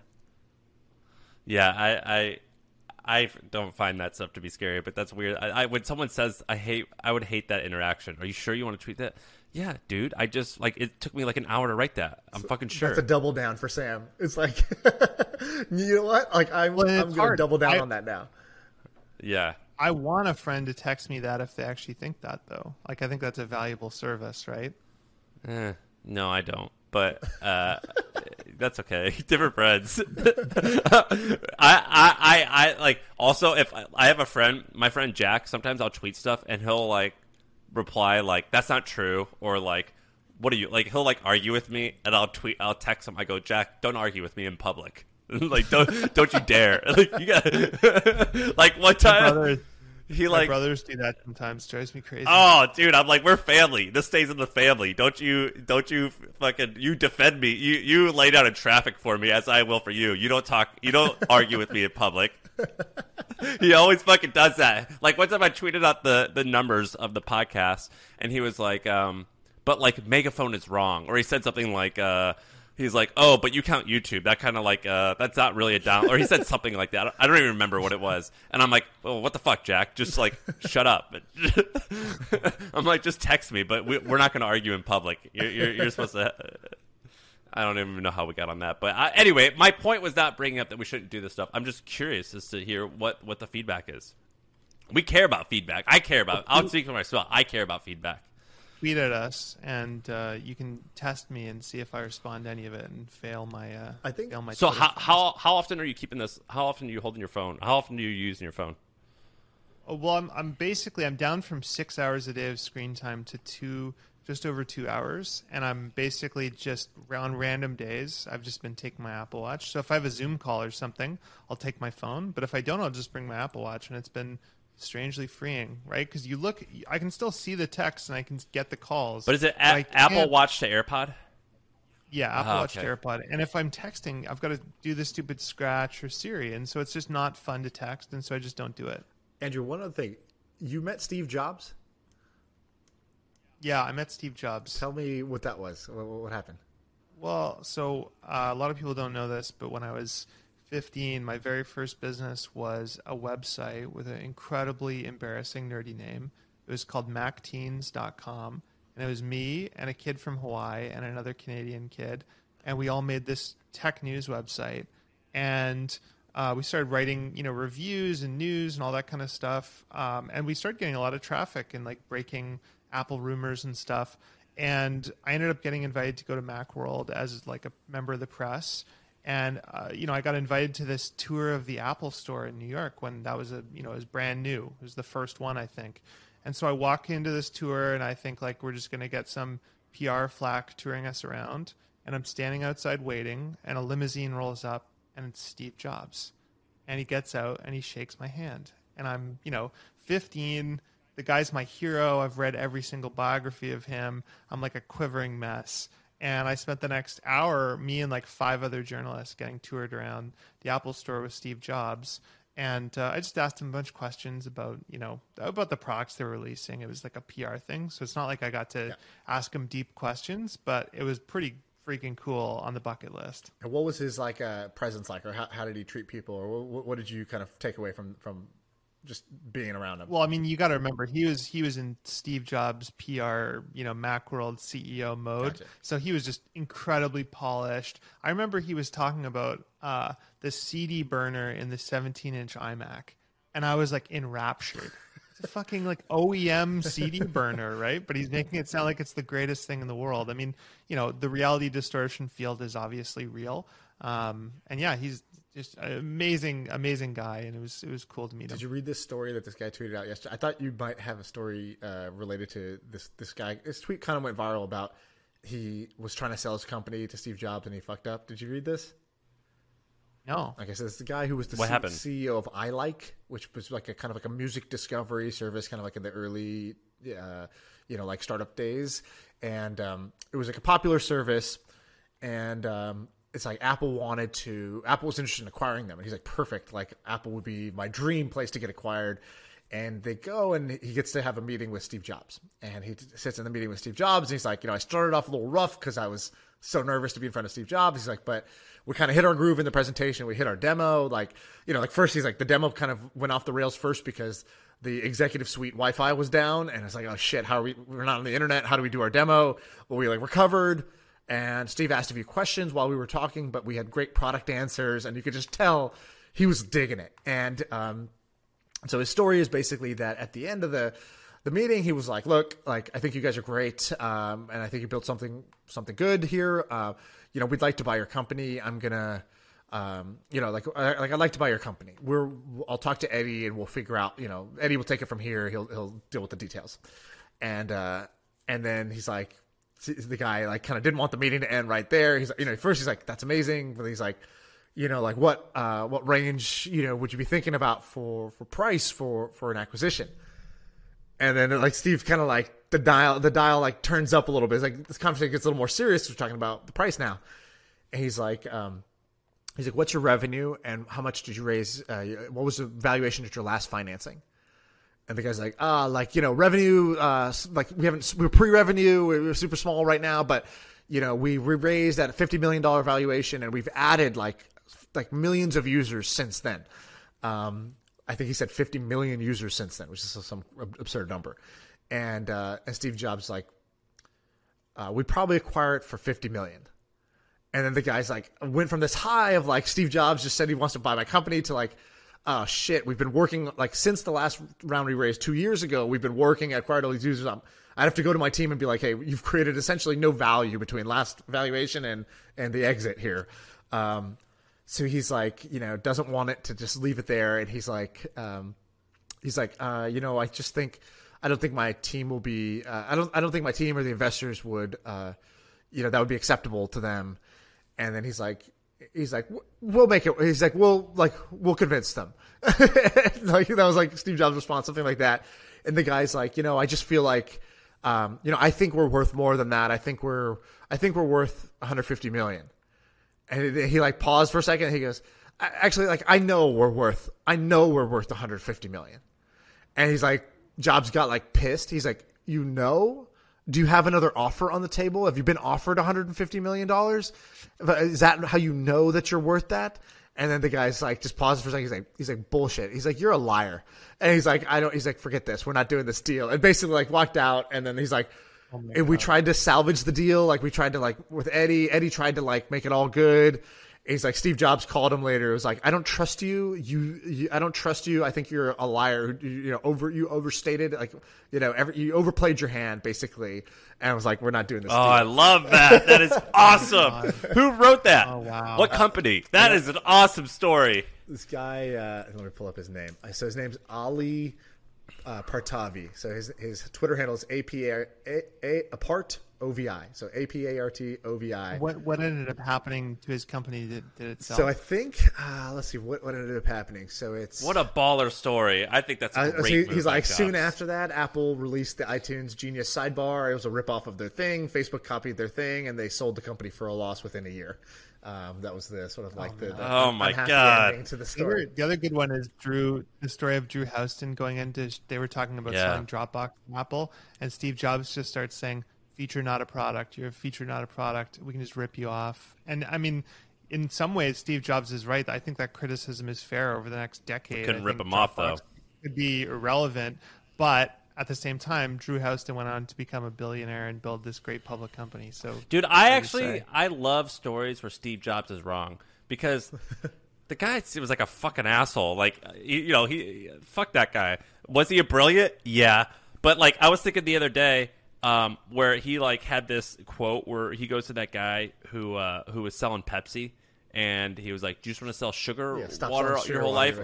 Speaker 3: Yeah, I don't find that stuff to be scary, but that's weird. When someone says I would hate that interaction. Are you sure you want to tweet that? Yeah, dude. I just it took me like an hour to write that. I'm fucking sure.
Speaker 1: That's a double down for Sam. It's like, you know what? Like I'm going to double down on that now.
Speaker 3: Yeah.
Speaker 4: I want a friend to text me that if they actually think that, though. Like, I think that's a valuable service, right?
Speaker 3: No, I don't. But that's okay. Different friends. I like also if I have a friend, my friend Jack. Sometimes I'll tweet stuff and he'll like reply like that's not true, or like what are you like? He'll like argue with me and I'll text him. I go, Jack, don't argue with me in public. Like don't you dare. Like you got like one time. He
Speaker 4: My
Speaker 3: like,
Speaker 4: brothers do that sometimes. Drives me crazy.
Speaker 3: oh, dude, I'm like, we're family. This stays in the family. Don't you fucking, you defend me. You lay down in traffic for me as I will for you. You don't argue with me in public. He always fucking does that. Like one time I tweeted out the numbers of the podcast and he was like, but like Megaphone is wrong. Or he said something like, he's like, oh, but you count YouTube. That kind of like, that's not really a down. Or he said something like that. I don't even remember what it was. And I'm like, well, what the fuck, Jack? Just like, shut up. I'm like, just text me. But we're not going to argue in public. You're supposed to. I don't even know how we got on that. But anyway, my point was not bringing up that we shouldn't do this stuff. I'm just curious as to hear what the feedback is. We care about feedback. I care about. I'll speak for myself. I care about feedback.
Speaker 4: Tweet at us, and you can test me and see if I respond to any of it and fail my.
Speaker 1: I think
Speaker 4: fail my
Speaker 3: So
Speaker 4: Twitter
Speaker 3: how often are you keeping this? How often are you holding your phone? How often do you use your phone?
Speaker 4: Well, I'm basically down from 6 hours a day of screen time to just over 2 hours, and I'm basically just on random days. I've just been taking my Apple Watch. So if I have a Zoom call or something, I'll take my phone. But if I don't, I'll just bring my Apple Watch, and it's been strangely freeing, right? Because you look, I can still see the text and I can get the calls.
Speaker 3: But is it
Speaker 4: I
Speaker 3: Apple
Speaker 4: can't-
Speaker 3: Watch to AirPod?
Speaker 4: Yeah, Apple Watch
Speaker 3: okay.
Speaker 4: to AirPod. And if I'm texting, I've got to do the stupid Scratch or Siri, and so it's just not fun to text, and so I just don't do it.
Speaker 1: Andrew, one other thing. You met Steve Jobs?
Speaker 4: Yeah, I met Steve Jobs.
Speaker 1: Tell me what that was. What happened?
Speaker 4: Well, so a lot of people don't know this, but when I was 15, my very first business was a website with an incredibly embarrassing, nerdy name. It was called MacTeens.com, and it was me and a kid from Hawaii and another Canadian kid, and we all made this tech news website. And we started writing, reviews and news and all that kind of stuff, and we started getting a lot of traffic and like breaking Apple rumors and stuff. And I ended up getting invited to go to Macworld as like a member of the press. And, I got invited to this tour of the Apple store in New York when that was it was brand new. It was the first one, I think. And so I walk into this tour and I think like, we're just going to get some PR flack touring us around. And I'm standing outside waiting and a limousine rolls up and it's Steve Jobs. And he gets out and he shakes my hand. And I'm, 15. The guy's my hero. I've read every single biography of him. I'm like a quivering mess. And I spent the next hour, me and like 5 other journalists, getting toured around the Apple store with Steve Jobs. And I just asked him a bunch of questions about, about the products they were releasing. It was like a PR thing. So it's not like I got to ask him deep questions, but it was pretty freaking cool on the bucket list.
Speaker 1: And what was his presence like, or how did he treat people, or what did you kind of take away from just being around him?
Speaker 4: Well, I mean, you got to remember he was in Steve Jobs' PR, Macworld CEO mode.
Speaker 1: Gotcha.
Speaker 4: So he was just incredibly polished. I remember he was talking about the CD burner in the 17-inch iMac, and I was like enraptured. It's a fucking like OEM CD burner, right? But he's making it sound like it's the greatest thing in the world. I mean, the reality distortion field is obviously real. And yeah, he's just an amazing guy, and it was cool to meet him.
Speaker 1: Did you read this story that this guy tweeted out yesterday? I thought you might have a story related to this guy. This tweet kind of went viral about he was trying to sell his company to Steve Jobs and he fucked up. Did you read this?
Speaker 4: No.
Speaker 1: Okay, so it's the guy who was the
Speaker 3: happened?
Speaker 1: CEO of iLike, which was like a kind of like a music discovery service, kind of like in the early, like startup days. And it was like a popular service, and it's like Apple was interested in acquiring them, and he's like, perfect, like Apple would be my dream place to get acquired. And they go, and he gets to have a meeting with Steve Jobs, and he sits in the meeting with Steve Jobs, and he's like, I started off a little rough because I was so nervous to be in front of Steve Jobs. He's like, but we kind of hit our groove in the presentation. We hit our demo. First he's like, the demo kind of went off the rails first because the executive suite Wi-Fi was down, and it's like, oh shit, we're not on the internet. How do we do our demo? Well, we recovered. And Steve asked a few questions while we were talking, but we had great product answers, and you could just tell he was digging it. And so his story is basically that at the end of the meeting, he was like, look, like, I think you guys are great, and I think you built something good here. We'd like to buy your company. I'm gonna, I'd like to buy your company. I'll talk to Eddie, and we'll figure out, Eddie will take it from here. He'll deal with the details. And then he's like, the guy like kind of didn't want the meeting to end right there. He's first he's like, that's amazing, but he's like, like what range, would you be thinking about for price for an acquisition? And then like Steve kind of like the dial like turns up a little bit. It's like this conversation gets a little more serious. We're talking about the price now. And he's like, what's your revenue and how much did you raise? What was the valuation at your last financing? And the guy's like, revenue, we're pre-revenue, we're super small right now, but we raised at a $50 million valuation and we've added like millions of users since then. I think he said 50 million users since then, which is some absurd number. And Steve Jobs like, we'd probably acquire it for 50 million. And then the guy's like, went from this high of like Steve Jobs just said he wants to buy my company to like, oh shit, we've been working like since the last round we raised 2 years ago, we've been working at acquired all these users. I'd have to go to my team and be like, hey, you've created essentially no value between last valuation and the exit here. So he's like, doesn't want it to just leave it there. And he's like, I just think, I don't think my team will be, I don't think my team or the investors would, that would be acceptable to them. And then he's like, we'll make it. He's like, we'll convince them. Like that was like Steve Jobs' response, something like that. And the guy's like, I just feel like, I think we're worth more than that. I think we're worth 150 million. And he like paused for a second. And he goes, actually, like I know we're worth 150 million. And he's like, Jobs got like pissed. He's like, do you have another offer on the table? Have you been offered $150 million? Is that how you know that you're worth that? And then the guy's like, just pauses for a second. He's like, bullshit. He's like, you're a liar. And he's like, he's like, forget this. We're not doing this deal. And basically like walked out. And then he's like, and we tried to salvage the deal. Like we tried to like with Eddie tried to like make it all good. He's like, Steve Jobs called him later. It was like, I don't trust you. I don't trust you. I think you're a liar. You overstated. Like, you overplayed your hand basically. And I was like, we're not doing this.
Speaker 3: Oh, deal. I love that. That is awesome. Who wrote that?
Speaker 4: Oh, wow.
Speaker 3: What company? That is an awesome story.
Speaker 1: This guy, let me pull up his name. So his name's Ali Partavi. So his Twitter handle is apart OVI. So APART OVI.
Speaker 4: What ended up happening to his company that did it sell?
Speaker 1: So I think let's see what ended up happening. So it's
Speaker 3: what a baller story. I think that's a great move.
Speaker 1: He's like,
Speaker 3: Jobs.
Speaker 1: soon after that, Apple released the iTunes Genius sidebar. It was a ripoff of their thing. Facebook copied their thing, and they sold the company for a loss within a year. That was the sort of like the
Speaker 3: oh my
Speaker 1: unhappy
Speaker 3: god
Speaker 1: ending to the story.
Speaker 4: The other good one is the story of Drew Houston going into. They were talking about selling Dropbox from Apple, and Steve Jobs just starts saying, "Feature, not a product. You're a feature, not a product. We can just rip you off." And I mean, in some ways, Steve Jobs is right. I think that criticism is fair over the next decade.
Speaker 3: Couldn't rip him off though.
Speaker 4: Could be irrelevant, but at the same time, Drew Houston went on to become a billionaire and build this great public company. So,
Speaker 3: dude, I love stories where Steve Jobs is wrong because the guy was like a fucking asshole. Like, he fuck that guy. Was he a brilliant? Yeah, but like I was thinking the other day. Where he like had this quote where he goes to that guy who was selling Pepsi, and he was like, "Do you just want to sell sugar, water your whole life,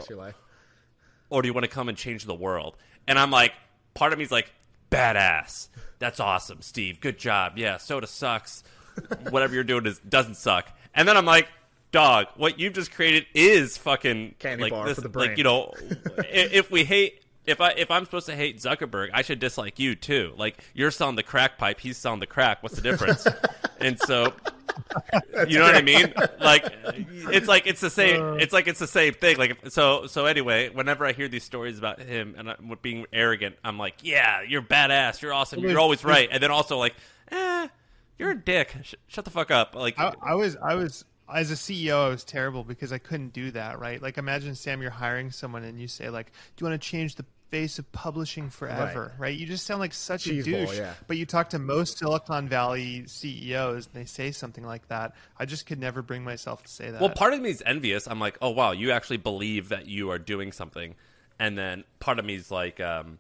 Speaker 3: or do you want to come and change the world?" And I'm like, part of me is like, "Badass, that's awesome, Steve. Good job. Yeah, soda sucks. Whatever you're doing doesn't suck." And then I'm like, "Dog, what you've just created is fucking
Speaker 1: candy
Speaker 3: like
Speaker 1: bar
Speaker 3: this,
Speaker 1: for the brain."
Speaker 3: Like, if we hate. If I'm supposed to hate Zuckerberg, I should dislike you too. Like you're selling the crack pipe, he's selling the crack. What's the difference? And so, you know what I mean? Like it's the same. It's like it's the same thing. Like so anyway, whenever I hear these stories about him and being arrogant, I'm like, yeah, you're badass, you're awesome, you're always right. And then also like, you're a dick. Shut the fuck up. Like
Speaker 4: I was. As a CEO, I was terrible because I couldn't do that, right? Like, imagine, Sam, you're hiring someone and you say, like, do you want to change the face of publishing forever, right? You just sound like such a douche. Yeah. But you talk to most Silicon Valley CEOs and they say something like that. I just could never bring myself to say that.
Speaker 3: Well, part of me is envious. I'm like, oh, wow, you actually believe that you are doing something. And then part of me is like,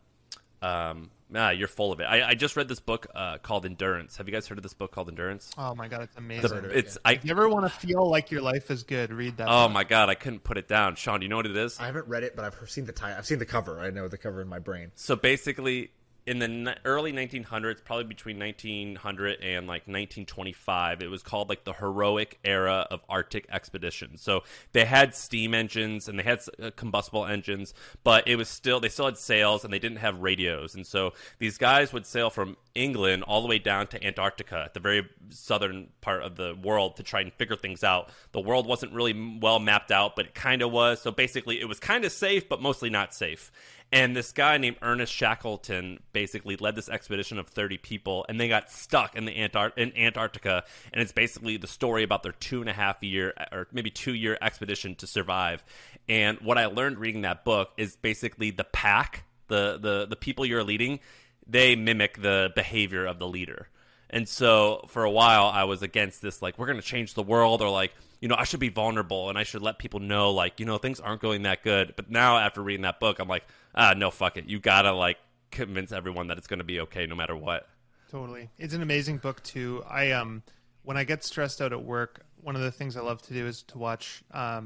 Speaker 3: you're full of it. I just read this book called Endurance. Have you guys heard of this book called Endurance?
Speaker 4: Oh my god, it's amazing.
Speaker 3: If
Speaker 4: you ever want to feel like your life is good, read that.
Speaker 3: Oh
Speaker 4: book.
Speaker 3: my god, I couldn't put it down. Sean, do you know what it is?
Speaker 1: I haven't read it, but I've seen the title. I've seen the cover. I know the cover in my brain.
Speaker 3: So basically, in the early 1900s, probably between 1900 and like 1925, it was called like the heroic era of Arctic expeditions. So they had steam engines and they had combustible engines, but they still had sails and they didn't have radios. And so these guys would sail from England all the way down to Antarctica, at the very southern part of the world, to try and figure things out. The world wasn't really well mapped out, but it kind of was. So basically it was kind of safe, but mostly not safe. And this guy named Ernest Shackleton basically led this expedition of 30 people, and they got stuck in Antarctica. And it's basically the story about their 2.5 year or maybe 2 year expedition to survive. And what I learned reading that book is basically the pack, the people you're leading, they mimic the behavior of the leader. And so for a while, I was against this, like, we're going to change the world, or like, I should be vulnerable and I should let people know, like, things aren't going that good. But now after reading that book, I'm like, no, fuck it. You got to like convince everyone that it's going to be okay no matter what.
Speaker 4: Totally. It's an amazing book too. When I get stressed out at work, one of the things I love to do is to watch,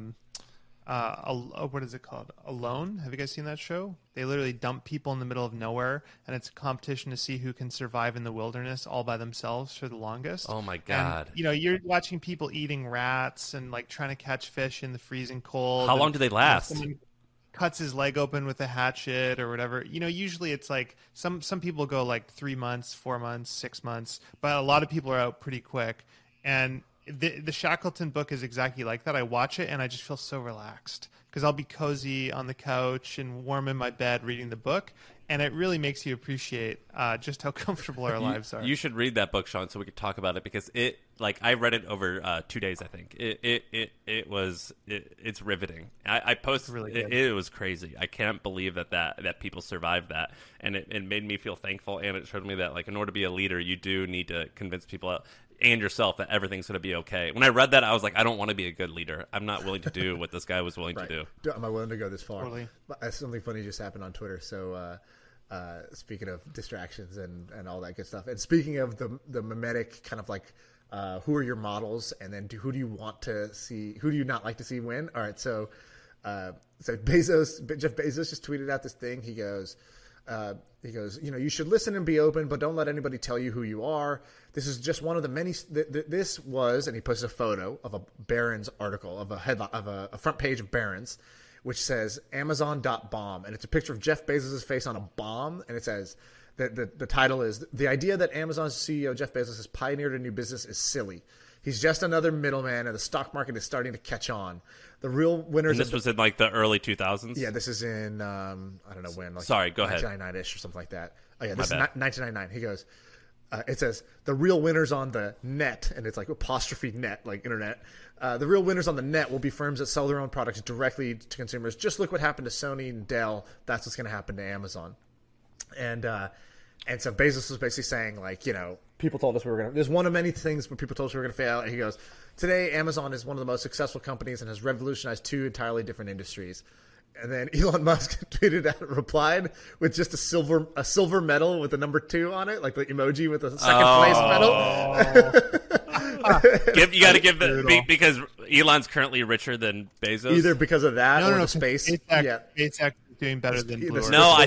Speaker 4: what is it called? Alone. Have you guys seen that show? They literally dump people in the middle of nowhere, and it's a competition to see who can survive in the wilderness all by themselves for the longest.
Speaker 3: Oh my God.
Speaker 4: And, you're watching people eating rats and like trying to catch fish in the freezing cold.
Speaker 3: How long do they last?
Speaker 4: Someone cuts his leg open with a hatchet or whatever. Usually it's like some people go like 3 months, 4 months, 6 months, but a lot of people are out pretty quick. And the Shackleton book is exactly like that. I watch it and I just feel so relaxed because I'll be cozy on the couch and warm in my bed reading the book, and it really makes you appreciate just how comfortable our lives are.
Speaker 3: You should read that book, Sean, so we could talk about it, because I read it over 2 days. I think it's riveting. I posted
Speaker 4: really
Speaker 3: it was crazy. I can't believe that people survived that, and it made me feel thankful, and it showed me that, like, in order to be a leader, you do need to convince people and yourself that everything's going to be okay. When I read that, I was like, I don't want to be a good leader. I'm not willing to do what this guy was willing to do.
Speaker 1: Am I willing to go this far?
Speaker 4: Totally.
Speaker 1: Something funny just happened on Twitter. So speaking of distractions and all that good stuff, and speaking of the mimetic kind of like who are your models, and then who do you want to see, who do you not like to see win? All right, so Jeff Bezos just tweeted out this thing. He goes, you should listen and be open, but don't let anybody tell you who you are. This is just one of the many. This was, and he posts a photo of a Barron's article, of a headline, of a front page of Barron's, which says Amazon.bomb, and it's a picture of Jeff Bezos' face on a bomb, and it says the title is, "The idea that Amazon's CEO Jeff Bezos has pioneered a new business is silly. He's just another middleman, and the stock market is starting to catch on. The real winners."
Speaker 3: And this was in like the early 2000s.
Speaker 1: Yeah, this is in I don't know when. Like,
Speaker 3: sorry, go ahead.
Speaker 1: 1999-ish or something like that. Oh yeah, this is 1999. He goes, it says the real winners on the net, and it's like apostrophe net, like internet. The real winners on the net will be firms that sell their own products directly to consumers. Just look what happened to Sony and Dell. That's what's going to happen to Amazon. And so Bezos was basically saying, like, people told us we were going to, there's one of many things where people told us we were going to fail. And he goes, today, Amazon is one of the most successful companies and has revolutionized 2 entirely different industries. And then Elon Musk replied with just a silver medal with the number 2 on it, like the emoji with the second place medal.
Speaker 3: You got to give it, because Elon's currently richer than Bezos.
Speaker 1: Either because of that or the space.
Speaker 4: SpaceX is doing better than Blue Origin.
Speaker 3: No,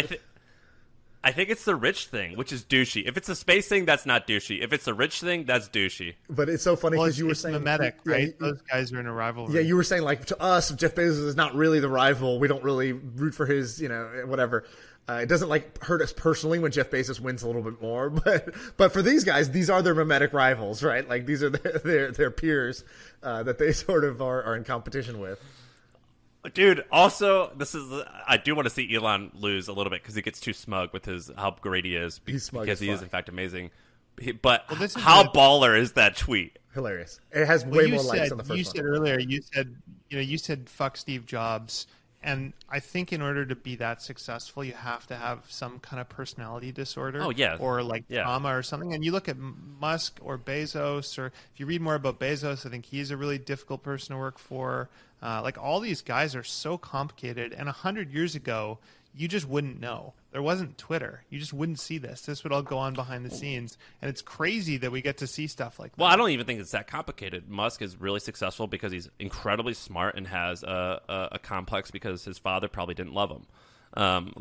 Speaker 3: I think it's the rich thing, which is douchey. If it's a space thing, that's not douchey. If it's a rich thing, that's douchey.
Speaker 1: But it's so funny because you were saying
Speaker 4: mimetic, right? Those guys are in a rivalry.
Speaker 1: Yeah, you were saying, like, to us, Jeff Bezos is not really the rival. We don't really root for his, whatever. It doesn't like hurt us personally when Jeff Bezos wins a little bit more, but for these guys, these are their mimetic rivals, right? Like, these are their peers that they sort of are in competition with.
Speaker 3: Dude, also, I do want to see Elon lose a little bit because he gets too smug with how great he is. Because he is, in fact, amazing. But how baller is that tweet?
Speaker 1: Hilarious. It has way more likes on the first one.
Speaker 4: You said earlier, you said fuck Steve Jobs. And I think in order to be that successful, you have to have some kind of personality disorder.
Speaker 3: Oh, yeah.
Speaker 4: Or trauma or something. And you look at Musk or Bezos, or if you read more about Bezos, I think he's a really difficult person to work for. Like, all these guys are so complicated. And 100 years ago, you just wouldn't know. There wasn't Twitter. You just wouldn't see this. This would all go on behind the scenes. And it's crazy that we get to see stuff like that.
Speaker 3: Well, I don't even think it's that complicated. Musk is really successful because he's incredibly smart and has a complex because his father probably didn't love him.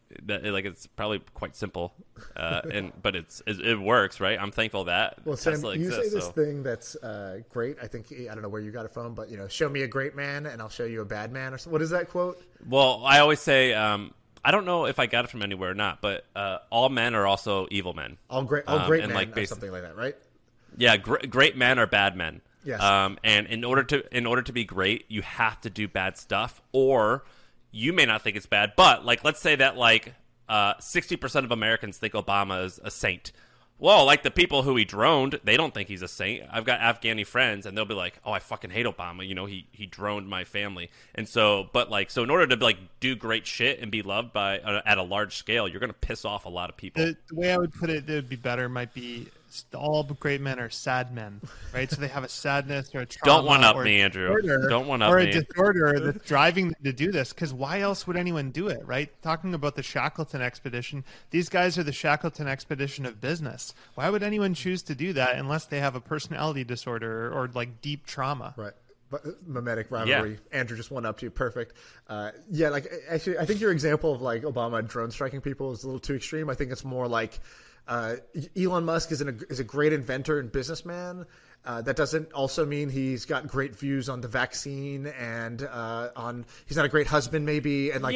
Speaker 3: Like it's probably quite simple, but it works, right? I'm thankful that
Speaker 1: Well, Sam,
Speaker 3: Tesla
Speaker 1: you
Speaker 3: exists.
Speaker 1: say this thing that's great. I think I don't know where you got it from, but show me a great man and I'll show you a bad man. Or what is that quote?
Speaker 3: Well, I always say I don't know if I got it from anywhere or not, but all men are also evil men.
Speaker 1: All great
Speaker 3: and
Speaker 1: men,
Speaker 3: like
Speaker 1: or something like that, right?
Speaker 3: Yeah, great men are bad men.
Speaker 1: Yes.
Speaker 3: And in order to be great, you have to do bad stuff, or you may not think it's bad, but like let's say that like 60% of Americans think Obama is a saint. Well, like the people who he droned, they don't think he's a saint. I've got Afghani friends, and they'll be like, "Oh, I fucking hate Obama. He droned my family." And so, so in order to like do great shit and be loved by at a large scale, you're gonna piss off a lot of people.
Speaker 4: The way I would put it, would be better. Might be all great men are sad men, right? So they have a sadness or a trauma.
Speaker 3: Don't one up me, Andrew. Don't one up me.
Speaker 4: Or a disorder that's driving them to do this. Because why else would anyone do it, right? Talking about the Shackleton expedition, these guys are the Shackleton expedition of business. Why would anyone choose to do that unless they have a personality disorder or like deep trauma?
Speaker 1: Right. But mimetic rivalry. Yeah. Andrew just went up to you. Perfect. Yeah, like actually, I think your example of like Obama drone striking people is a little too extreme. I think it's more like Elon Musk is a great inventor and businessman. That doesn't also mean he's got great views on the vaccine and he's not a great husband maybe. And like,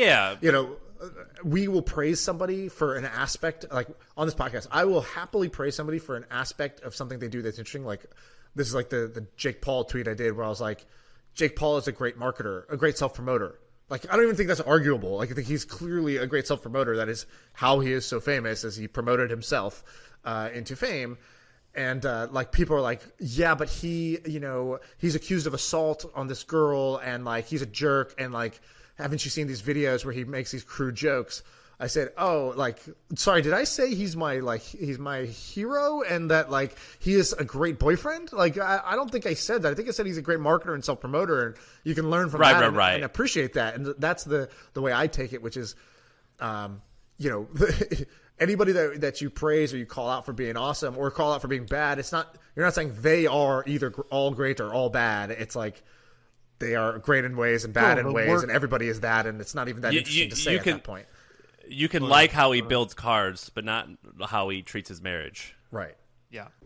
Speaker 1: we will praise somebody for an aspect, like on this podcast, I will happily praise somebody for an aspect of something they do that's interesting. Like this is like the Jake Paul tweet I did where I was like, Jake Paul is a great marketer, a great self-promoter. Like, I don't even think that's arguable. Like, I think he's clearly a great self-promoter. That is how he is so famous, as he promoted himself into fame. And, like, people are like, yeah, but he's accused of assault on this girl, and, like, he's a jerk, and, like, haven't you seen these videos where he makes these crude jokes? I said, oh, like, sorry, did I say he's my hero and that, like, he is a great boyfriend? Like, I don't think I said that. I think I said he's a great marketer and self-promoter, and you can learn from that and appreciate that. And that's the way I take it, which is, anybody that you praise or you call out for being awesome or call out for being bad, you're not saying they are either all great or all bad. It's like they are great in ways and bad in ways, and everybody is that, and it's not even that interesting to say at that point.
Speaker 3: You can like how he builds cars, but not how he treats his marriage.
Speaker 1: Right.
Speaker 4: Yeah.